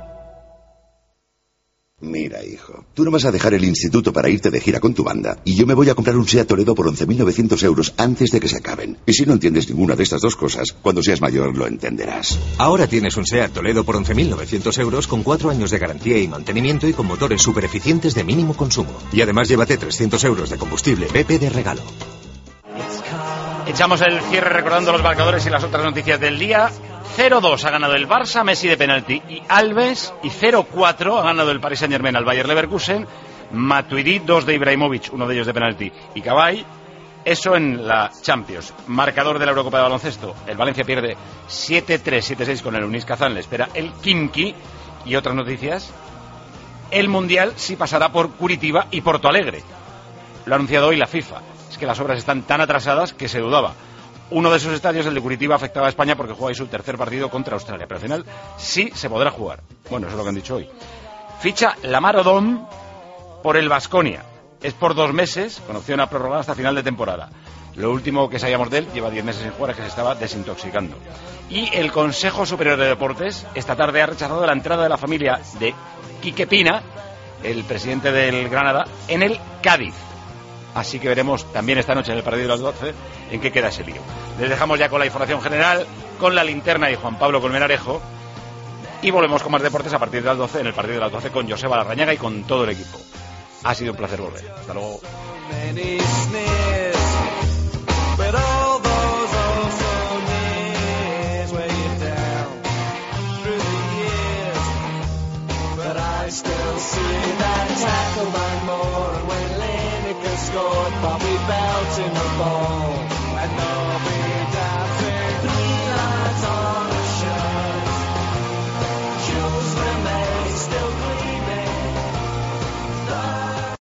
S27: Mira, hijo, tú no vas a dejar el instituto para irte de gira con tu banda y yo me voy a comprar un SEAT Toledo por once mil novecientos euros antes de que se acaben. Y si no entiendes ninguna de estas dos cosas, cuando seas mayor lo entenderás.
S28: Ahora tienes un SEAT Toledo por once mil novecientos euros con cuatro años de garantía y mantenimiento y con motores super eficientes de mínimo consumo. Y además llévate trescientos euros de combustible B P de regalo.
S7: Echamos el cierre recordando los marcadores y las otras noticias del día. cero dos ha ganado el Barça, Messi de penalti y Alves, y cero cuatro ha ganado el Paris Saint-Germain al Bayer Leverkusen, Matuidi, dos de Ibrahimovic, uno de ellos de penalti, y Cavall. Eso en la Champions. Marcador de la Eurocopa de baloncesto. El Valencia pierde siete tres, siete seis con el Uniz Kazán. Le espera el Khimki. Y otras noticias. El Mundial sí pasará por Curitiba y Porto Alegre. Lo ha anunciado hoy la FIFA. Es que las obras están tan atrasadas que se dudaba. Uno de esos estadios, el de Curitiba, afectaba a España porque juega ahí su tercer partido contra Australia. Pero al final sí se podrá jugar. Bueno, eso es lo que han dicho hoy. Ficha Lamar Odom por el Baskonia. Es por dos meses, con opción a prorrogar hasta final de temporada. Lo último que sabíamos de él, lleva diez meses sin jugar, es que se estaba desintoxicando. Y el Consejo Superior de Deportes esta tarde ha rechazado la entrada de la familia de Quique Pina, el presidente del Granada, en el Cádiz. Así que veremos también esta noche en el partido de las doce en qué queda ese lío. Les dejamos ya con la información general, con la linterna y Juan Pablo Colmenarejo. Y volvemos con más deportes a partir de las doce en el partido de las doce con Joseba Larrañaga y con todo el equipo. Ha sido un placer volver. Hasta luego.
S1: Bobby Belt in the ball.